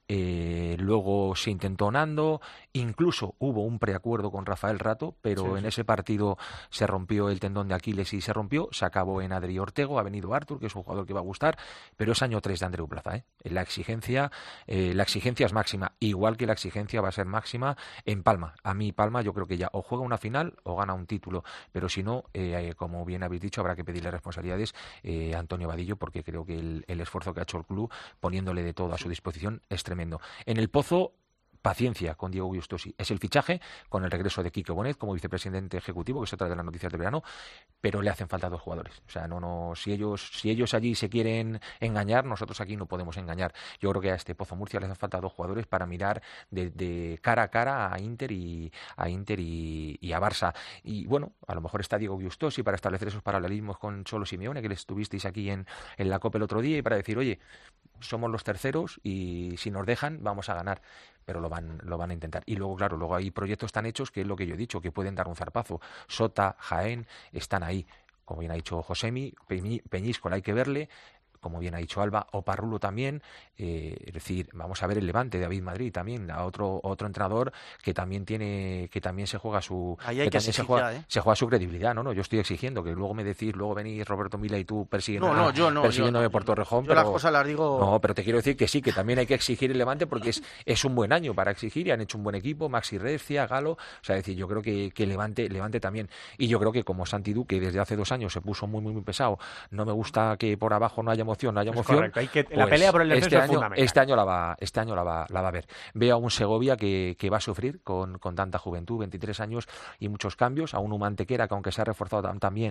Luego se intentó Nando, incluso hubo un preacuerdo con Rafael Rato, pero en ese partido se rompió el tendón de Aquiles y se rompió, se acabó en Adri Ortego, ha venido Artur, que es un jugador que va a gustar, pero es año 3 de Andreu Plaza. La exigencia es máxima, igual que la exigencia va a ser máxima en Palma. A mí Palma yo creo que ya o juega una final o gana un título, pero si no, como bien habéis dicho, habrá que pedirle responsabilidades a Antonio Vadillo, porque creo que el esfuerzo que ha hecho el club poniéndole de todo a su disposición es tremendo. En el Pozo, paciencia con Diego Giustosi. Es el fichaje con el regreso de Quique Bonet como vicepresidente ejecutivo, que es otra de las noticias del verano, pero le hacen falta 2 jugadores. O sea, si ellos allí se quieren engañar, nosotros aquí no podemos engañar. Yo creo que a este Pozo Murcia le hacen falta 2 jugadores para mirar de cara a cara a Inter y a Barça. Y bueno, a lo mejor está Diego Giustosi para establecer esos paralelismos con Cholo Simeone, que le estuvisteis aquí en la Copa el otro día, y para decir, oye, somos los terceros y si nos dejan vamos a ganar, pero lo van a intentar. Y luego, claro, luego hay proyectos tan hechos que es lo que yo he dicho, que pueden dar un zarpazo. Sota, Jaén, están ahí. Como bien ha dicho Josemi, Peñíscola hay que verle, como bien ha dicho Alba, Oparrulo también, es decir, vamos a ver el Levante, David Madrid también, a otro entrenador que también se juega su se juega su credibilidad, ¿no? Yo estoy exigiendo que luego me decís, luego venís Roberto Mila y tú persiguiéndome por Torrejón, pero las cosas las digo. No, pero te quiero decir que sí, que también hay que exigir el Levante porque es un buen año para exigir y han hecho un buen equipo, Maxi Recia, Galo, o sea, es decir, yo creo que Levante también, y yo creo que como Santi Duque desde hace 2 años se puso muy muy muy pesado, no me gusta que por abajo no haya emoción. Correcto, la pelea por el descenso es fundamental. Este año la va a ver. Veo a un Segovia que va a sufrir con tanta juventud, 23 años y muchos cambios, a un Humantequera que aunque se ha reforzado también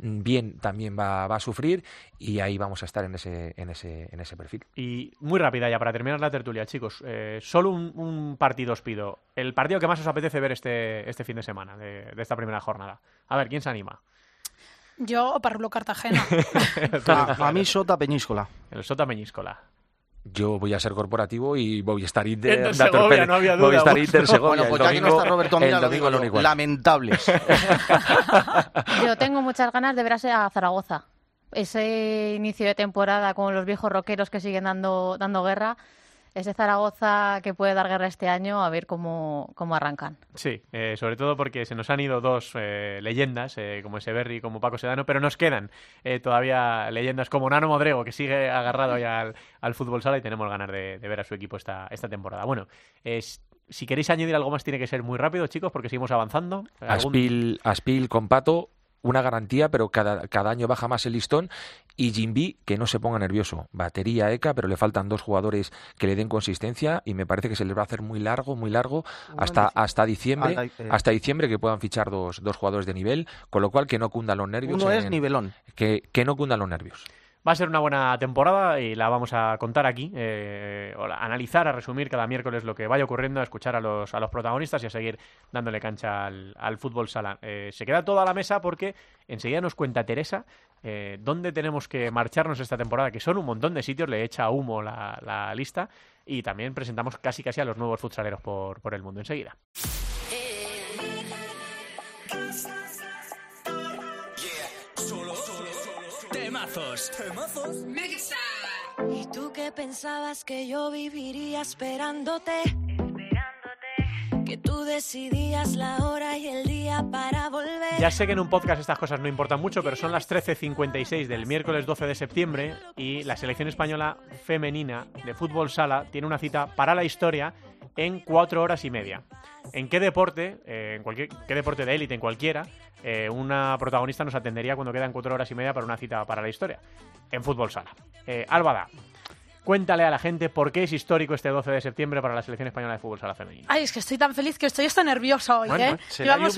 va a sufrir, y ahí vamos a estar en ese perfil. Y muy rápida ya para terminar la tertulia, chicos, solo un partido os pido, el partido que más os apetece ver este fin de semana de esta primera jornada. A ver, ¿quién se anima? Yo, Oparrulo Cartagena. A mí Sota Peñíscola. El Sota Peñíscola. Yo voy a ser corporativo y voy a estar Inter Segovia, no había duda. Voy a estar Inter Segovia. Bueno, pues ya que no está Roberto Mira, lo digo, lamentables. Yo tengo muchas ganas de ver a Zaragoza. Ese inicio de temporada con los viejos roqueros que siguen dando guerra. Ese Zaragoza que puede dar guerra este año, a ver cómo arrancan. Sí, sobre todo porque se nos han ido 2 leyendas, como Echeverri y como Paco Sedano, pero nos quedan todavía leyendas como Nano Modrego, que sigue agarrado ya al fútbol sala, y tenemos ganas de ver a su equipo esta temporada. Bueno, si queréis añadir algo más tiene que ser muy rápido, chicos, porque seguimos avanzando. Aspil con Pato. una garantía, pero cada año baja más el listón. Y Jimby, que no se ponga nervioso. Batería ECA, pero le faltan 2 jugadores que le den consistencia y me parece que se les va a hacer muy largo, hasta diciembre, que puedan fichar dos jugadores de nivel, con lo cual que no cundan los nervios. Uno es nivelón. Que no cundan los nervios. Va a ser una buena temporada y la vamos a contar aquí, a analizar, a resumir cada miércoles lo que vaya ocurriendo, a escuchar a los protagonistas y a seguir dándole cancha al fútbol sala. Se queda toda la mesa porque enseguida nos cuenta Teresa dónde tenemos que marcharnos esta temporada, que son un montón de sitios, le echa humo la lista, y también presentamos casi a los nuevos futsaleros por el mundo enseguida. Temazos. ¿Y tú qué pensabas que yo viviría esperándote? Que tú decidías la hora y el día para volver. Ya sé que en un podcast estas cosas no importan mucho, pero son las 13:56 del miércoles 12 de septiembre y la selección española femenina de fútbol sala tiene una cita para la historia en 4 horas y media. ¿En qué deporte, qué deporte de élite, en cualquiera, una protagonista nos atendería cuando quedan 4 horas y media para una cita para la historia? En fútbol sala. Álvada, cuéntale a la gente por qué es histórico este 12 de septiembre para la selección española de fútbol sala femenina. Ay, es que estoy tan feliz que estoy hasta nerviosa hoy, Bueno, Llevamos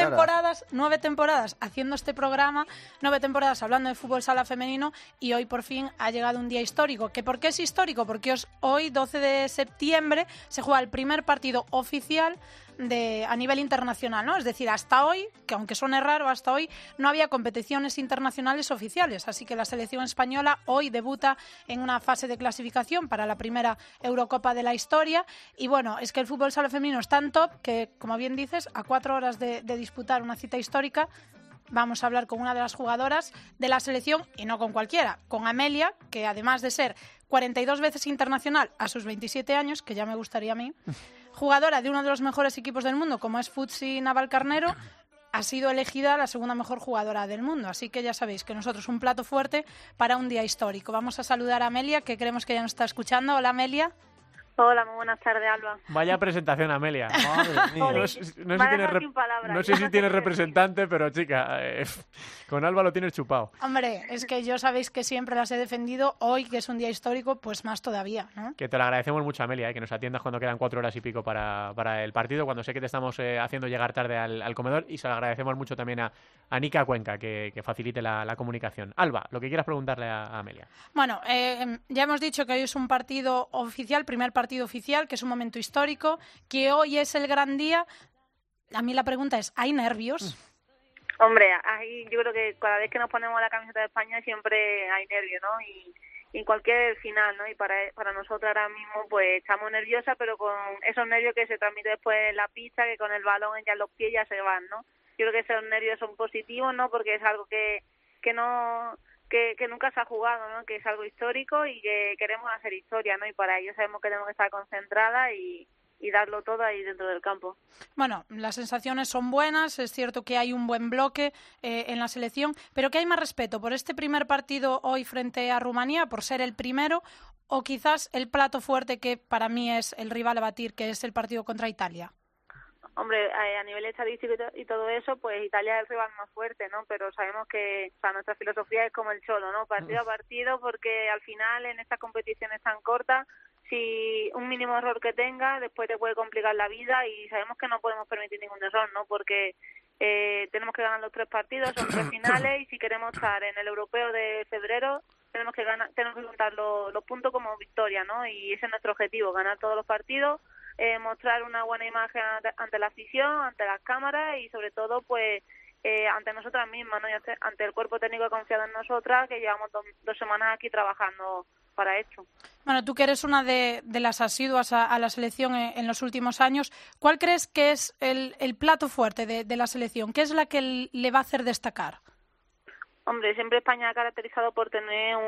9 temporadas haciendo este programa, 9 temporadas hablando de fútbol sala femenino y hoy por fin ha llegado un día histórico. ¿Que por qué es histórico? Porque hoy, 12 de septiembre, se juega el primer partido oficial a nivel internacional, ¿no? Es decir, hasta hoy, que aunque suene raro, hasta hoy no había competiciones internacionales oficiales, así que la selección española hoy debuta en una fase de clasificación para la primera Eurocopa de la historia y bueno, es que el fútbol sala femenino es tan top que, como bien dices, a 4 horas de disputar una cita histórica vamos a hablar con una de las jugadoras de la selección y no con cualquiera, con Amelia, que además de ser 42 veces internacional a sus 27 años, que ya me gustaría a mí, jugadora de uno de los mejores equipos del mundo, como es Futsi Navalcarnero, ha sido elegida la segunda mejor jugadora del mundo. Así que ya sabéis que nosotros un plato fuerte para un día histórico. Vamos a saludar a Amelia, que creemos que ya nos está escuchando. Hola, Amelia. Hola, muy buenas tardes, Alba. Vaya presentación, Amelia. Madre mía. No sé si tienes representante, pero chica, con Alba lo tienes chupado. Hombre, es que yo sabéis que siempre las he defendido. Hoy, que es un día histórico, pues más todavía, ¿no? Que te lo agradecemos mucho, Amelia, que nos atiendas cuando quedan 4 horas y pico para el partido, cuando sé que te estamos haciendo llegar tarde al comedor, y se lo agradecemos mucho también a Nica Cuenca, que facilite la comunicación. Alba, lo que quieras preguntarle a Amelia. Bueno, ya hemos dicho que hoy es un partido oficial, primer partido oficial, que es un momento histórico, que hoy es el gran día. A mí la pregunta es, ¿hay nervios? Hombre, yo creo que cada vez que nos ponemos la camiseta de España siempre hay nervios, ¿no? Y en cualquier final, ¿no? Y para nosotros ahora mismo pues estamos nerviosas, pero con esos nervios que se transmiten después en la pista, que con el balón ya en los pies ya se van, ¿no? Yo creo que esos nervios son positivos, ¿no? Porque es algo que nunca se ha jugado, ¿no? Que es algo histórico y que queremos hacer historia, ¿no? Y para ello sabemos que tenemos que estar concentradas y darlo todo ahí dentro del campo. Bueno, las sensaciones son buenas, es cierto que hay un buen bloque en la selección, pero que hay más respeto por este primer partido hoy frente a Rumanía, por ser el primero, o quizás el plato fuerte que para mí es el rival a batir, que es el partido contra Italia. Hombre, a nivel estadístico y todo eso, pues Italia es el rival más fuerte, ¿no? Pero sabemos que nuestra filosofía es como el cholo, ¿no? Partido a partido, porque al final en estas competiciones tan cortas, si un mínimo error que tenga, después te puede complicar la vida y sabemos que no podemos permitir ningún error, ¿no? Porque tenemos que ganar los 3 partidos, son 3 finales y si queremos estar en el europeo de febrero, tenemos que contar los puntos como victoria, ¿no? Y ese es nuestro objetivo, ganar todos los partidos, mostrar una buena imagen ante la afición, ante las cámaras y sobre todo pues ante nosotras mismas, ¿no? Y ante el cuerpo técnico que ha confiado en nosotras, que llevamos 2 semanas aquí trabajando para esto. Bueno, tú que eres una de las asiduas a la selección en los últimos años, ¿cuál crees que es el plato fuerte de la selección? ¿Qué es la que le va a hacer destacar? Hombre, siempre España ha caracterizado por tener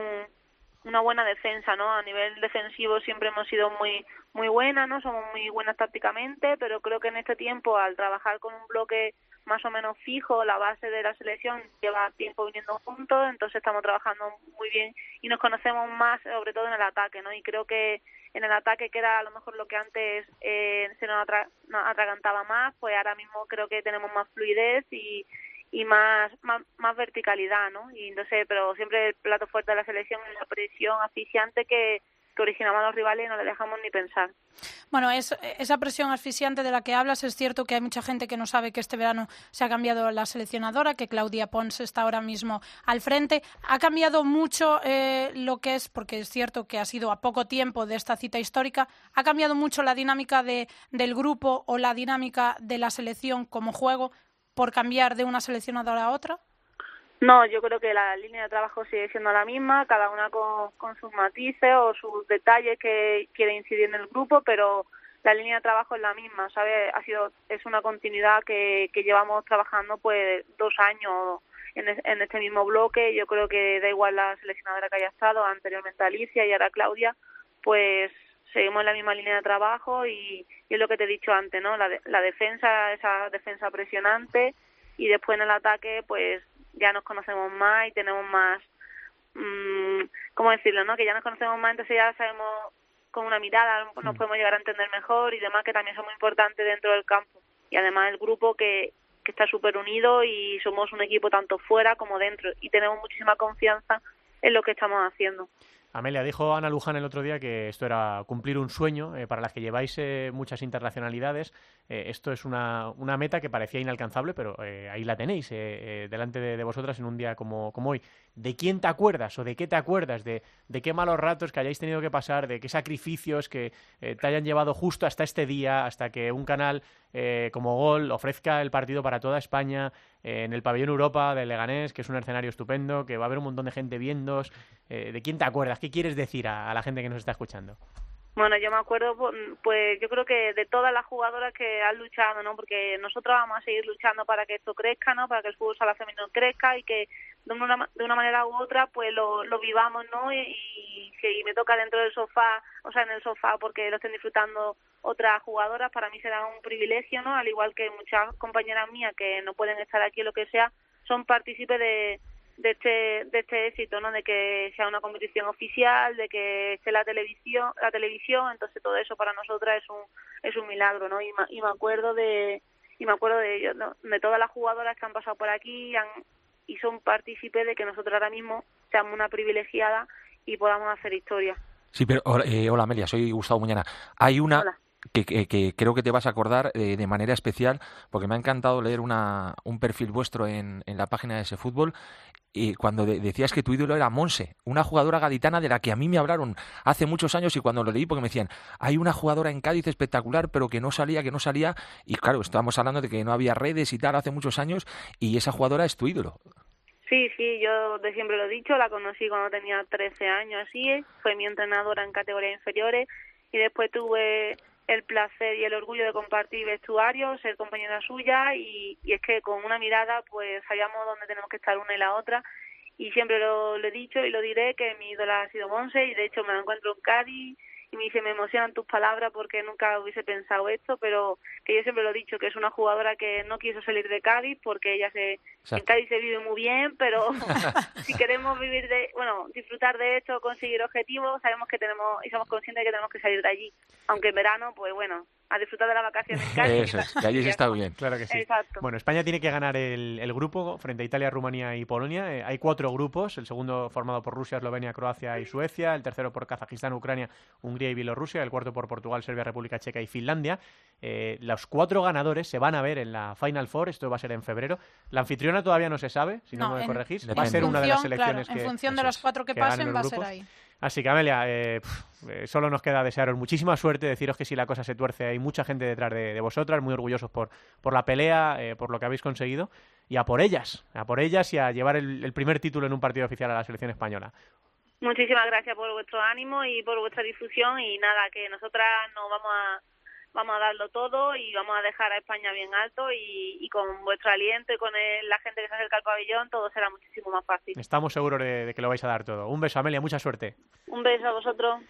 una buena defensa, ¿no? A nivel defensivo siempre hemos sido muy buenas, ¿no? Somos muy buenas tácticamente, pero creo que en este tiempo, al trabajar con un bloque más o menos fijo, la base de la selección lleva tiempo viniendo juntos, entonces estamos trabajando muy bien y nos conocemos más, sobre todo en el ataque, ¿no? Y creo que en el ataque, que era a lo mejor lo que antes se nos atragantaba más, pues ahora mismo creo que tenemos más fluidez y más verticalidad, ¿no? Y entonces, pero siempre el plato fuerte de la selección es la presión asfixiante que originamos a los rivales y no le dejamos ni pensar. Bueno, esa presión asfixiante de la que hablas, es cierto que hay mucha gente que no sabe que este verano se ha cambiado la seleccionadora, que Claudia Pons está ahora mismo al frente. ¿Ha cambiado mucho lo que es, porque es cierto que ha sido a poco tiempo de esta cita histórica, ha cambiado mucho la dinámica del grupo o la dinámica de la selección como juego por cambiar de una seleccionadora a otra? No, yo creo que la línea de trabajo sigue siendo la misma, cada una con sus matices o sus detalles que quiere incidir en el grupo, pero la línea de trabajo es la misma, ¿sabes? Es una continuidad que llevamos trabajando pues 2 años en este mismo bloque. Yo creo que da igual la seleccionadora que haya estado, anteriormente Alicia y ahora Claudia, pues seguimos en la misma línea de trabajo y es lo que te he dicho antes, ¿no? La defensa, esa defensa presionante, y después en el ataque pues ya nos conocemos más y tenemos más, ¿cómo decirlo?, ¿no? Que ya nos conocemos más, entonces ya sabemos con una mirada, nos podemos llegar a entender mejor y demás, que también son muy importantes dentro del campo. Y además el grupo que está súper unido y somos un equipo tanto fuera como dentro y tenemos muchísima confianza en lo que estamos haciendo. Amelia, dijo Ana Luján el otro día que esto era cumplir un sueño para las que lleváis muchas internacionalidades. Esto es una meta que parecía inalcanzable, pero ahí la tenéis delante de vosotras en un día como hoy. ¿De quién te acuerdas o de qué te acuerdas? ¿De qué malos ratos que hayáis tenido que pasar? ¿De qué sacrificios que te hayan llevado justo hasta este día, hasta que un canal como Gol ofrezca el partido para toda España en el Pabellón Europa de Leganés, que es un escenario estupendo, que va a haber un montón de gente viéndos? ¿De quién te acuerdas? ¿Qué quieres decir a la gente que nos está escuchando? Bueno, yo me acuerdo, pues yo creo que de todas las jugadoras que han luchado, ¿no? Porque nosotros vamos a seguir luchando para que esto crezca, ¿no? Para que el fútbol sala femenino crezca y que de una manera u otra pues lo vivamos, ¿no? Y si me toca dentro del sofá, o sea, en el sofá, porque lo estén disfrutando otras jugadoras, para mí será un privilegio, ¿no? Al igual que muchas compañeras mías que no pueden estar aquí o lo que sea, son partícipes de este éxito, ¿no? De que sea una competición oficial, de que esté la televisión, entonces todo eso para nosotras es un milagro, ¿no? Y me acuerdo de ellos, ¿no? De todas las jugadoras que han pasado por aquí y son partícipes de que nosotros ahora mismo seamos una privilegiada y podamos hacer historia. Sí, pero hola Amelia, soy Gustavo Muñana. Hay una que creo que te vas a acordar de manera especial, porque me ha encantado leer un perfil vuestro en la página de ese fútbol, y cuando decías que tu ídolo era Monse, una jugadora gaditana de la que a mí me hablaron hace muchos años, y cuando lo leí, porque me decían, hay una jugadora en Cádiz espectacular, pero que no salía, y claro, estábamos hablando de que no había redes y tal hace muchos años, y esa jugadora es tu ídolo. Sí, yo de siempre lo he dicho, la conocí cuando tenía 13 años, así, fue mi entrenadora en categorías inferiores, y después tuve el placer y el orgullo de compartir vestuario, ser compañera suya, y es que con una mirada pues sabíamos dónde tenemos que estar una y la otra, y siempre lo he dicho y lo diré, que mi ídola ha sido Monse, y de hecho me la encuentro en Cádiz y me dice, me emocionan tus palabras porque nunca hubiese pensado esto, pero que yo siempre lo he dicho, que es una jugadora que no quiso salir de Cádiz porque ella en Cádiz se vive muy bien, pero si queremos disfrutar de esto, conseguir objetivos, sabemos que tenemos y somos conscientes de que tenemos que salir de allí, aunque en verano, pues bueno, a disfrutar de la vacación en Cádiz. Eso es, que allí se está bien. Claro que sí. Exacto. Bueno, España tiene que ganar el grupo frente a Italia, Rumanía y Polonia. Hay 4 grupos, el segundo formado por Rusia, Eslovenia, Croacia y Suecia, el tercero por Kazajistán, Ucrania, Hungría y Bielorrusia, el cuarto por Portugal, Serbia, República Checa y Finlandia. Los 4 ganadores se van a ver en la Final Four, esto va a ser en febrero. La anfitriona todavía no se sabe, si no me corregís, va a ser una de las selecciones en función de los 4 que pasen va a ser ahí. Así que, Amelia, solo nos queda desearos muchísima suerte, deciros que si la cosa se tuerce hay mucha gente detrás de vosotras, muy orgullosos por la pelea, por lo que habéis conseguido, y a por ellas y a llevar el primer título en un partido oficial a la selección española. Muchísimas gracias por vuestro ánimo y por vuestra difusión, y nada, que nosotras nos vamos a darlo todo y vamos a dejar a España bien alto, y con vuestro aliento y con la gente que se acerca al pabellón todo será muchísimo más fácil. Estamos seguros de que lo vais a dar todo. Un beso, Amelia, mucha suerte. Un beso a vosotros.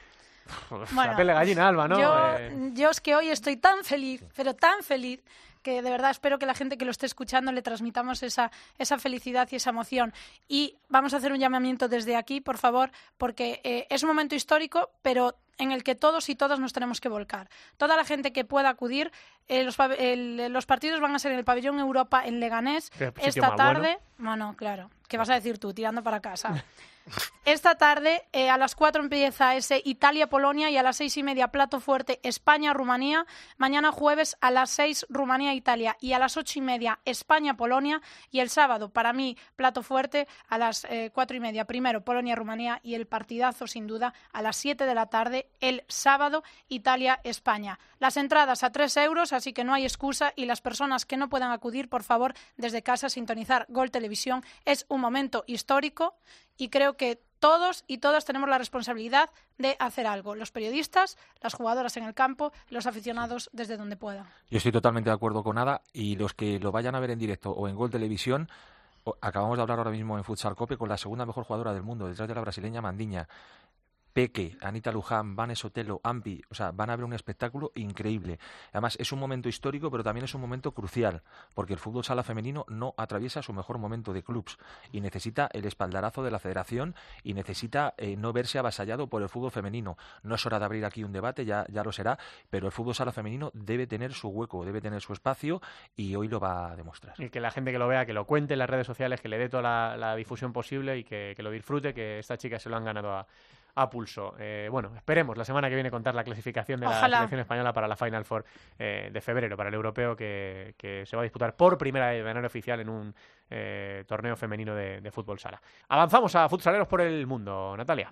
La piel de gallina, Alba, ¿no? Yo es que hoy estoy tan feliz, pero tan feliz, que de verdad espero que la gente que lo esté escuchando le transmitamos esa felicidad y esa emoción. Y vamos a hacer un llamamiento desde aquí, por favor, porque es un momento histórico, pero en el que todos y todas nos tenemos que volcar. Toda la gente que pueda acudir, los partidos van a ser en el Pabellón Europa en Leganés esta tarde. Bueno, claro, ¿qué vas a decir tú? Tirando para casa. Esta tarde, a las 4 empieza ese Italia-Polonia y a las 6:30 plato fuerte España-Rumanía. Mañana jueves a las 6 Rumanía-Italia y a las 8:30 España-Polonia. Y el sábado, para mí, plato fuerte a las 4:30 primero Polonia-Rumanía y el partidazo sin duda a las 7 de la tarde el sábado Italia-España. Las entradas a 3 euros, así que no hay excusa y las personas que no puedan acudir, por favor, desde casa sintonizar Gol Televisión. Es un momento histórico y creo que todos y todas tenemos la responsabilidad de hacer algo. Los periodistas, las jugadoras en el campo, los aficionados desde donde puedan. Yo estoy totalmente de acuerdo con Ada y los que lo vayan a ver en directo o en Gol Televisión, acabamos de hablar ahora mismo en Futsal Cope con la segunda mejor jugadora del mundo, detrás de la brasileña Mandiña. Peque, Anita Luján, Vane Sotelo, Ampi, o sea, van a ver un espectáculo increíble. Además, es un momento histórico, pero también es un momento crucial, porque el fútbol sala femenino no atraviesa su mejor momento de clubs y necesita el espaldarazo de la federación y necesita no verse avasallado por el fútbol femenino. No es hora de abrir aquí un debate, ya lo será, pero el fútbol sala femenino debe tener su hueco, debe tener su espacio y hoy lo va a demostrar. Y que la gente que lo vea, que lo cuente en las redes sociales, que le dé toda la difusión posible y que lo disfrute, que estas chicas se lo han ganado a pulso. Bueno, esperemos la semana que viene contar la clasificación de la selección española para la Final Four de febrero, para el europeo que se va a disputar por primera vez de manera oficial en un torneo femenino de fútbol sala. Avanzamos a futsaleros por el mundo, Natalia.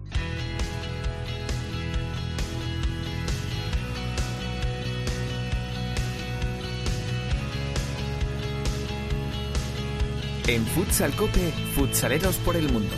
En Futsal Cope, futsaleros por el mundo.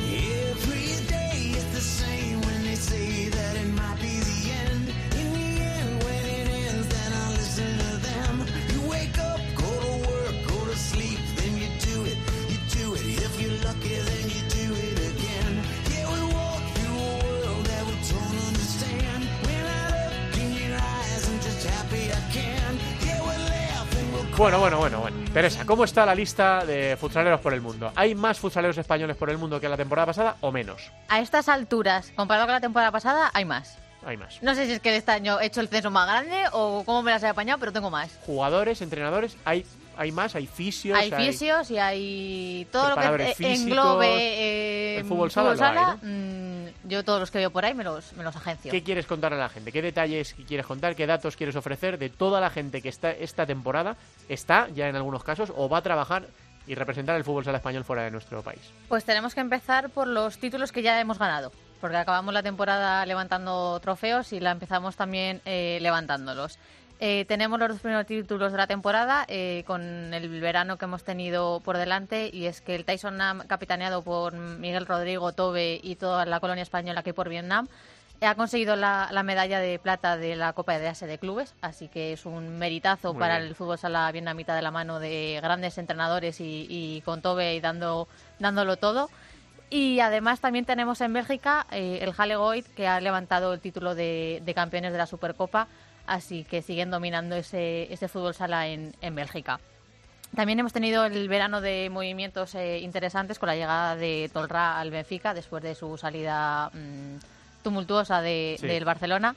Bueno. Teresa, ¿cómo está la lista de futsaleros por el mundo? ¿Hay más futsaleros españoles por el mundo que la temporada pasada o menos? A estas alturas, comparado con la temporada pasada, hay más. Hay más. No sé si es que este año he hecho el censo más grande o cómo me las he apañado, pero tengo más. Jugadores, entrenadores, hay más, hay fisios. Hay fisios y hay todo lo que englobe el fútbol sala. Yo todos los que veo por ahí me los agencio. ¿Qué quieres contar a la gente? ¿Qué detalles quieres contar? ¿Qué datos quieres ofrecer de toda la gente que está esta temporada, está ya en algunos casos, o va a trabajar y representar el fútbol sala español fuera de nuestro país? Pues tenemos que empezar por los títulos que ya hemos ganado, porque acabamos la temporada levantando trofeos y la empezamos también levantándolos. Tenemos los 2 primeros títulos de la temporada con el verano que hemos tenido por delante, y es que el Tyson Nam, capitaneado por Miguel Rodrigo, Tobe y toda la colonia española aquí por Vietnam, ha conseguido la medalla de plata de la Copa de Asia de Clubes, así que es un meritazo para el fútbol sala vietnamita de la mano de grandes entrenadores y con Tobe y dándolo todo. Y además también tenemos en Bélgica el Halle Goit, que ha levantado el título de campeones de la Supercopa, así que siguen dominando ese fútbol sala en Bélgica. También hemos tenido el verano de movimientos interesantes con la llegada de Tolrà al Benfica después de su salida tumultuosa del Barcelona.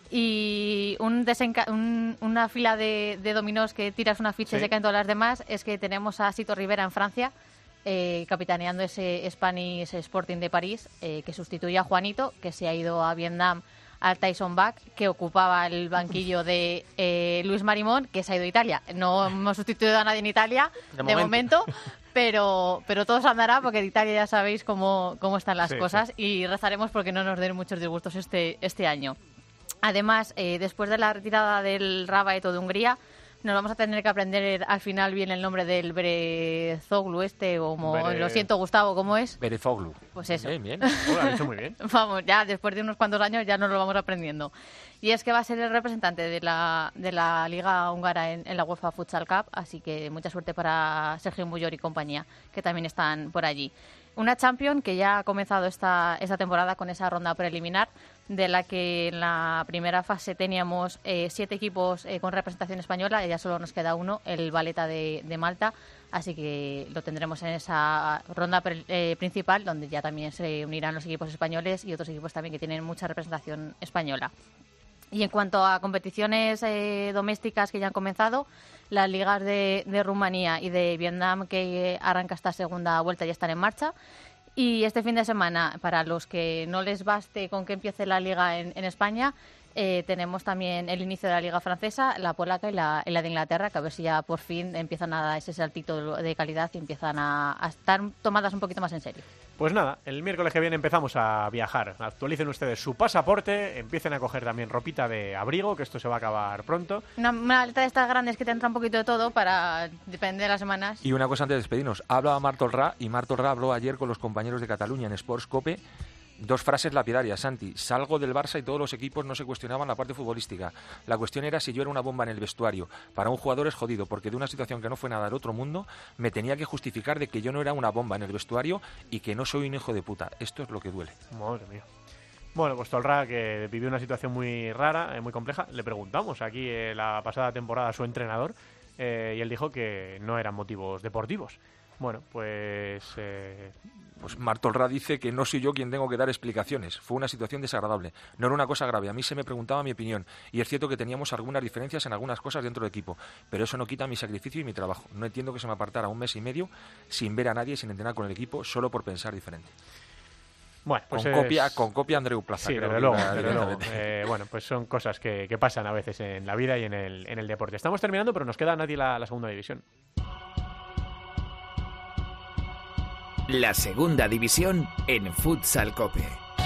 Y una fila de dominós que tiras una ficha y se caen todas las demás es que tenemos a Sito Rivera en Francia, capitaneando ese Spanish Sporting de París, que sustituye a Juanito, que se ha ido a Vietnam, al Tyson Back, que ocupaba el banquillo de Luis Marimón, que se ha ido a Italia. No hemos sustituido a nadie en Italia de momento, pero todo se andará, porque en Italia ya sabéis cómo están las cosas, y rezaremos porque no nos den muchos disgustos este año. Además, después de la retirada del Rabaeto de Hungría, nos vamos a tener que aprender al final bien el nombre del Berezoglu lo siento, Gustavo, ¿cómo es? Berezoglu. Pues eso. Bien. Lo ha dicho muy bien. Vamos, ya después de unos cuantos años ya nos lo vamos aprendiendo. Y es que va a ser el representante de la Liga Húngara en la UEFA Futsal Cup, así que mucha suerte para Sergio Mujor y compañía, que también están por allí. Una Champions que ya ha comenzado esta temporada con esa ronda preliminar, de la que en la primera fase teníamos 7 equipos con representación española, y ya solo nos queda uno, el Valletta de Malta, así que lo tendremos en esa ronda principal, donde ya también se unirán los equipos españoles y otros equipos también que tienen mucha representación española. Y en cuanto a competiciones domésticas que ya han comenzado, las ligas de Rumanía y de Vietnam, que arranca esta segunda vuelta, ya están en marcha. Y este fin de semana, para los que no les baste con que empiece la liga en España, tenemos también el inicio de la liga francesa, la polaca y la de Inglaterra, que a ver si ya por fin empiezan a dar ese saltito de calidad y empiezan a estar tomadas un poquito más en serio. Pues nada, el miércoles que viene empezamos a viajar. Actualicen ustedes su pasaporte, empiecen a coger también ropita de abrigo, que esto se va a acabar pronto. Una maleta de estas grandes que te entra un poquito de todo para depender de las semanas. Y una cosa antes de despedirnos. Hablaba Marc Olrà, y Marc Olrà habló ayer con los compañeros de Cataluña en Sports Cope. 2 frases lapidarias, Santi. Salgo del Barça y todos los equipos no se cuestionaban la parte futbolística. La cuestión era si yo era una bomba en el vestuario. Para un jugador es jodido, porque de una situación que no fue nada del otro mundo, me tenía que justificar de que yo no era una bomba en el vestuario y que no soy un hijo de puta. Esto es lo que duele. Madre mía. Bueno, pues Olrà, que vivió una situación muy rara, muy compleja, le preguntamos aquí la pasada temporada a su entrenador y él dijo que no eran motivos deportivos. Bueno, pues Marc Olrà dice que no soy yo quien tengo que dar explicaciones. Fue una situación desagradable. No era una cosa grave. A mí se me preguntaba mi opinión. Y es cierto que teníamos algunas diferencias en algunas cosas dentro del equipo. Pero eso no quita mi sacrificio y mi trabajo. No entiendo que se me apartara 1 mes y medio sin ver a nadie, sin entrenar con el equipo, solo por pensar diferente. Bueno, pues con copia Andreu Plaza. Sí, desde luego. Bueno, pues son cosas que pasan a veces en la vida y en el deporte. Estamos terminando, pero nos queda nadie la segunda división. La segunda división en Futsal Cope.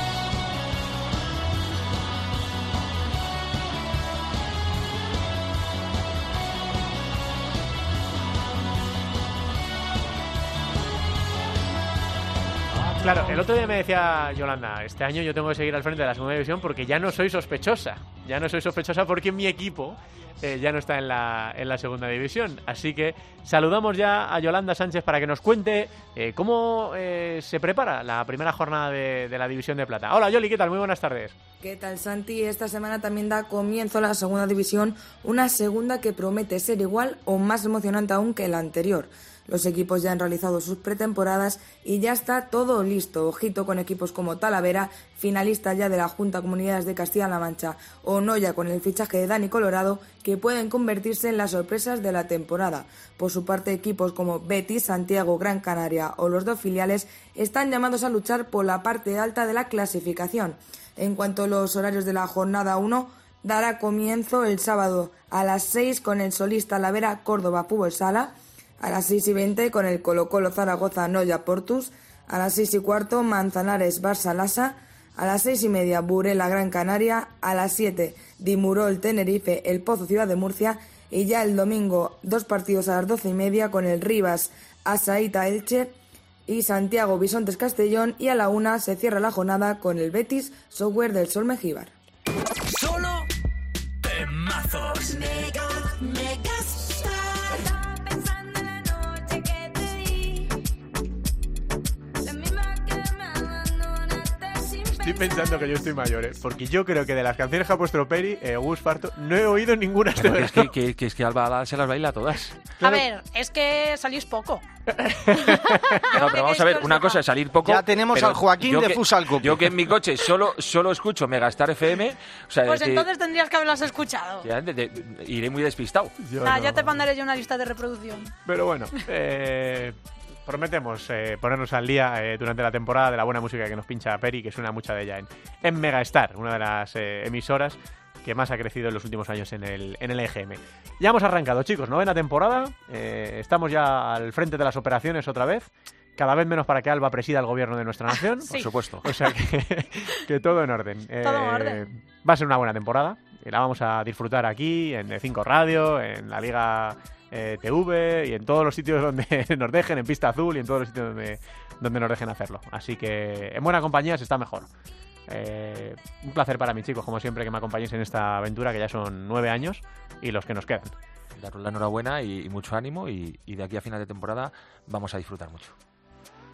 Claro, el otro día me decía Yolanda, este año yo tengo que seguir al frente de la segunda división porque ya no soy sospechosa. Ya no soy sospechosa porque mi equipo ya no está en la segunda división. Así que saludamos ya a Yolanda Sánchez para que nos cuente cómo se prepara la primera jornada de la División de Plata. Hola Yoli, ¿qué tal? Muy buenas tardes. ¿Qué tal, Santi? Esta semana también da comienzo la segunda división, una segunda que promete ser igual o más emocionante aún que la anterior. Los equipos ya han realizado sus pretemporadas y ya está todo listo. Ojito con equipos como Talavera, finalista ya de la Junta de Comunidades de Castilla-La Mancha, o Noya con el fichaje de Dani Colorado, que pueden convertirse en las sorpresas de la temporada. Por su parte, equipos como Betis, Santiago, Gran Canaria o los 2 filiales están llamados a luchar por la parte alta de la clasificación. En cuanto a los horarios de la jornada 1, dará comienzo el sábado a las 6 con el Solís Talavera Córdoba Fútbol Sala, a las 6:20 con el Colo-Colo Zaragoza Noya Portus, a las 6:15 Manzanares Barça Lassa, a las 6:30 Burela Gran Canaria, a las 7 Dimurol Tenerife El Pozo Ciudad de Murcia, y ya el domingo 2 partidos a las 12:30 con el Rivas Asaíta Elche y Santiago Bisontes Castellón, y a la 1 se cierra la jornada con el Betis Software del Sol Mengíbar. Solo temazos. Estoy pensando que yo estoy mayor, porque yo creo que de las canciones que ha puesto Peri, Gus Farto, no he oído ninguna hasta ahora. Es que Alba se las baila todas. Claro. A ver, es que salís poco. No, pero vamos a ver, una cosa es salir poco. Ya tenemos al Joaquín de Futsal Cope. Yo que en mi coche solo escucho Megastar FM. O sea, pues entonces tendrías que haberlas escuchado. Iré muy despistado. Ya te mandaré yo una lista de reproducción. Pero bueno, prometemos ponernos al día durante la temporada de la buena música que nos pincha Peri, que suena mucha de ella en Megastar, una de las emisoras que más ha crecido en los últimos años en el EGM. Ya hemos arrancado, chicos, 9ª temporada, estamos ya al frente de las operaciones otra vez, cada vez menos para que Alba presida el gobierno de nuestra nación. Sí. Por supuesto. O sea que todo en orden. Todo en orden. Va a ser una buena temporada y la vamos a disfrutar aquí, en E5 Radio, en la Liga TV y en todos los sitios donde nos dejen, en Pista Azul y en todos los sitios donde nos dejen hacerlo. Así que en buena compañía se está mejor. Un placer para mí, chicos, como siempre, que me acompañéis en esta aventura, que ya son 9 años y los que nos quedan. Daros la enhorabuena y mucho ánimo, y de aquí a final de temporada vamos a disfrutar mucho.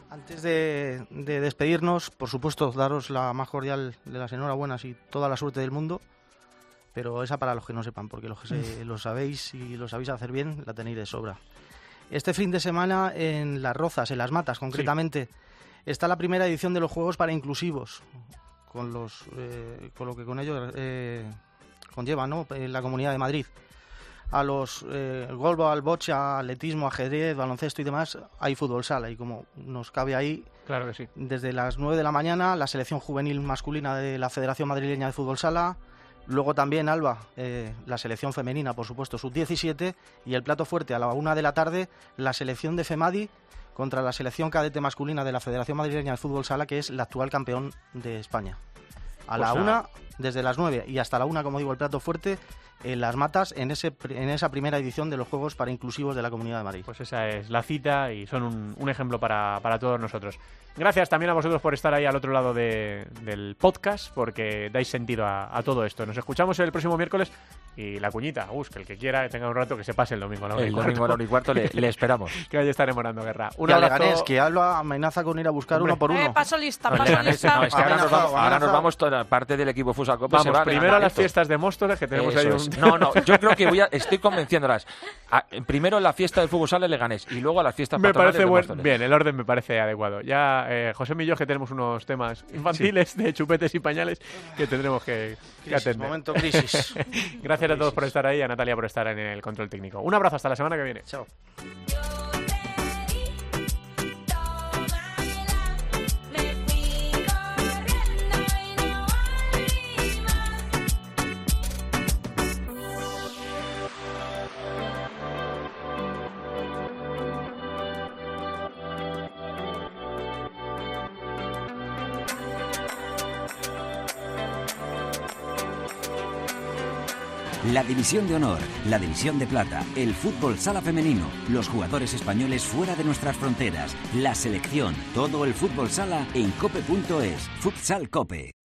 Antes de despedirnos, por supuesto, daros la más cordial de las enhorabuenas y toda la suerte del mundo, pero esa para los que no sepan, porque los que lo sabéis y lo sabéis hacer bien, la tenéis de sobra. Este fin de semana en Las Rozas, en Las Matas concretamente, está la primera edición de los Juegos para Inclusivos, con lo que con ello conlleva, ¿no?, en la Comunidad de Madrid. A los golbol, bocha, atletismo, ajedrez, baloncesto y demás, hay fútbol sala, y como nos cabe ahí, claro que sí. Desde las 9 de la mañana, la selección juvenil masculina de la Federación Madrileña de Fútbol Sala, luego también, Alba, la selección femenina, por supuesto, sub-17, y el plato fuerte a la 1 de la tarde, la selección de FEMADI contra la selección cadete masculina de la Federación Madrileña de Fútbol Sala, que es la actual campeón de España. A la 1, desde las 9 y hasta la 1, como digo, el plato fuerte, en Las Matas, en esa primera edición de los Juegos para Inclusivos de la Comunidad de Madrid. Pues esa es la cita y son un ejemplo para todos nosotros. Gracias también a vosotros por estar ahí al otro lado del podcast, porque dais sentido a todo esto. Nos escuchamos el próximo miércoles y la cuñita, que el que quiera tenga un rato que se pase el domingo a la 1:15. El domingo a la 1:15 le esperamos. Que hoy estaremos dando guerra. Un abrazo. Leganés, que Alba amenaza con ir a buscar uno por uno. Paso lista. No, es que ahora nos vamos toda parte del equipo Futsal Cope. Vamos primero a las fiestas de Móstoles, que tenemos ahí No, yo creo que estoy convenciéndolas. Primero la fiesta del fútbol sala de Leganés y luego a las fiestas patronales de Móstoles. Bien, el orden me parece adecuado. Ya, José Millo, que tenemos unos temas infantiles de chupetes y pañales que tendremos que atender. Momento crisis. Gracias a todos por estar ahí y a Natalia por estar en el control técnico. Un abrazo, hasta la semana que viene. Chao. La División de Honor, la División de Plata, el fútbol sala femenino, los jugadores españoles fuera de nuestras fronteras, la selección, todo el fútbol sala en cope.es. Futsal Cope.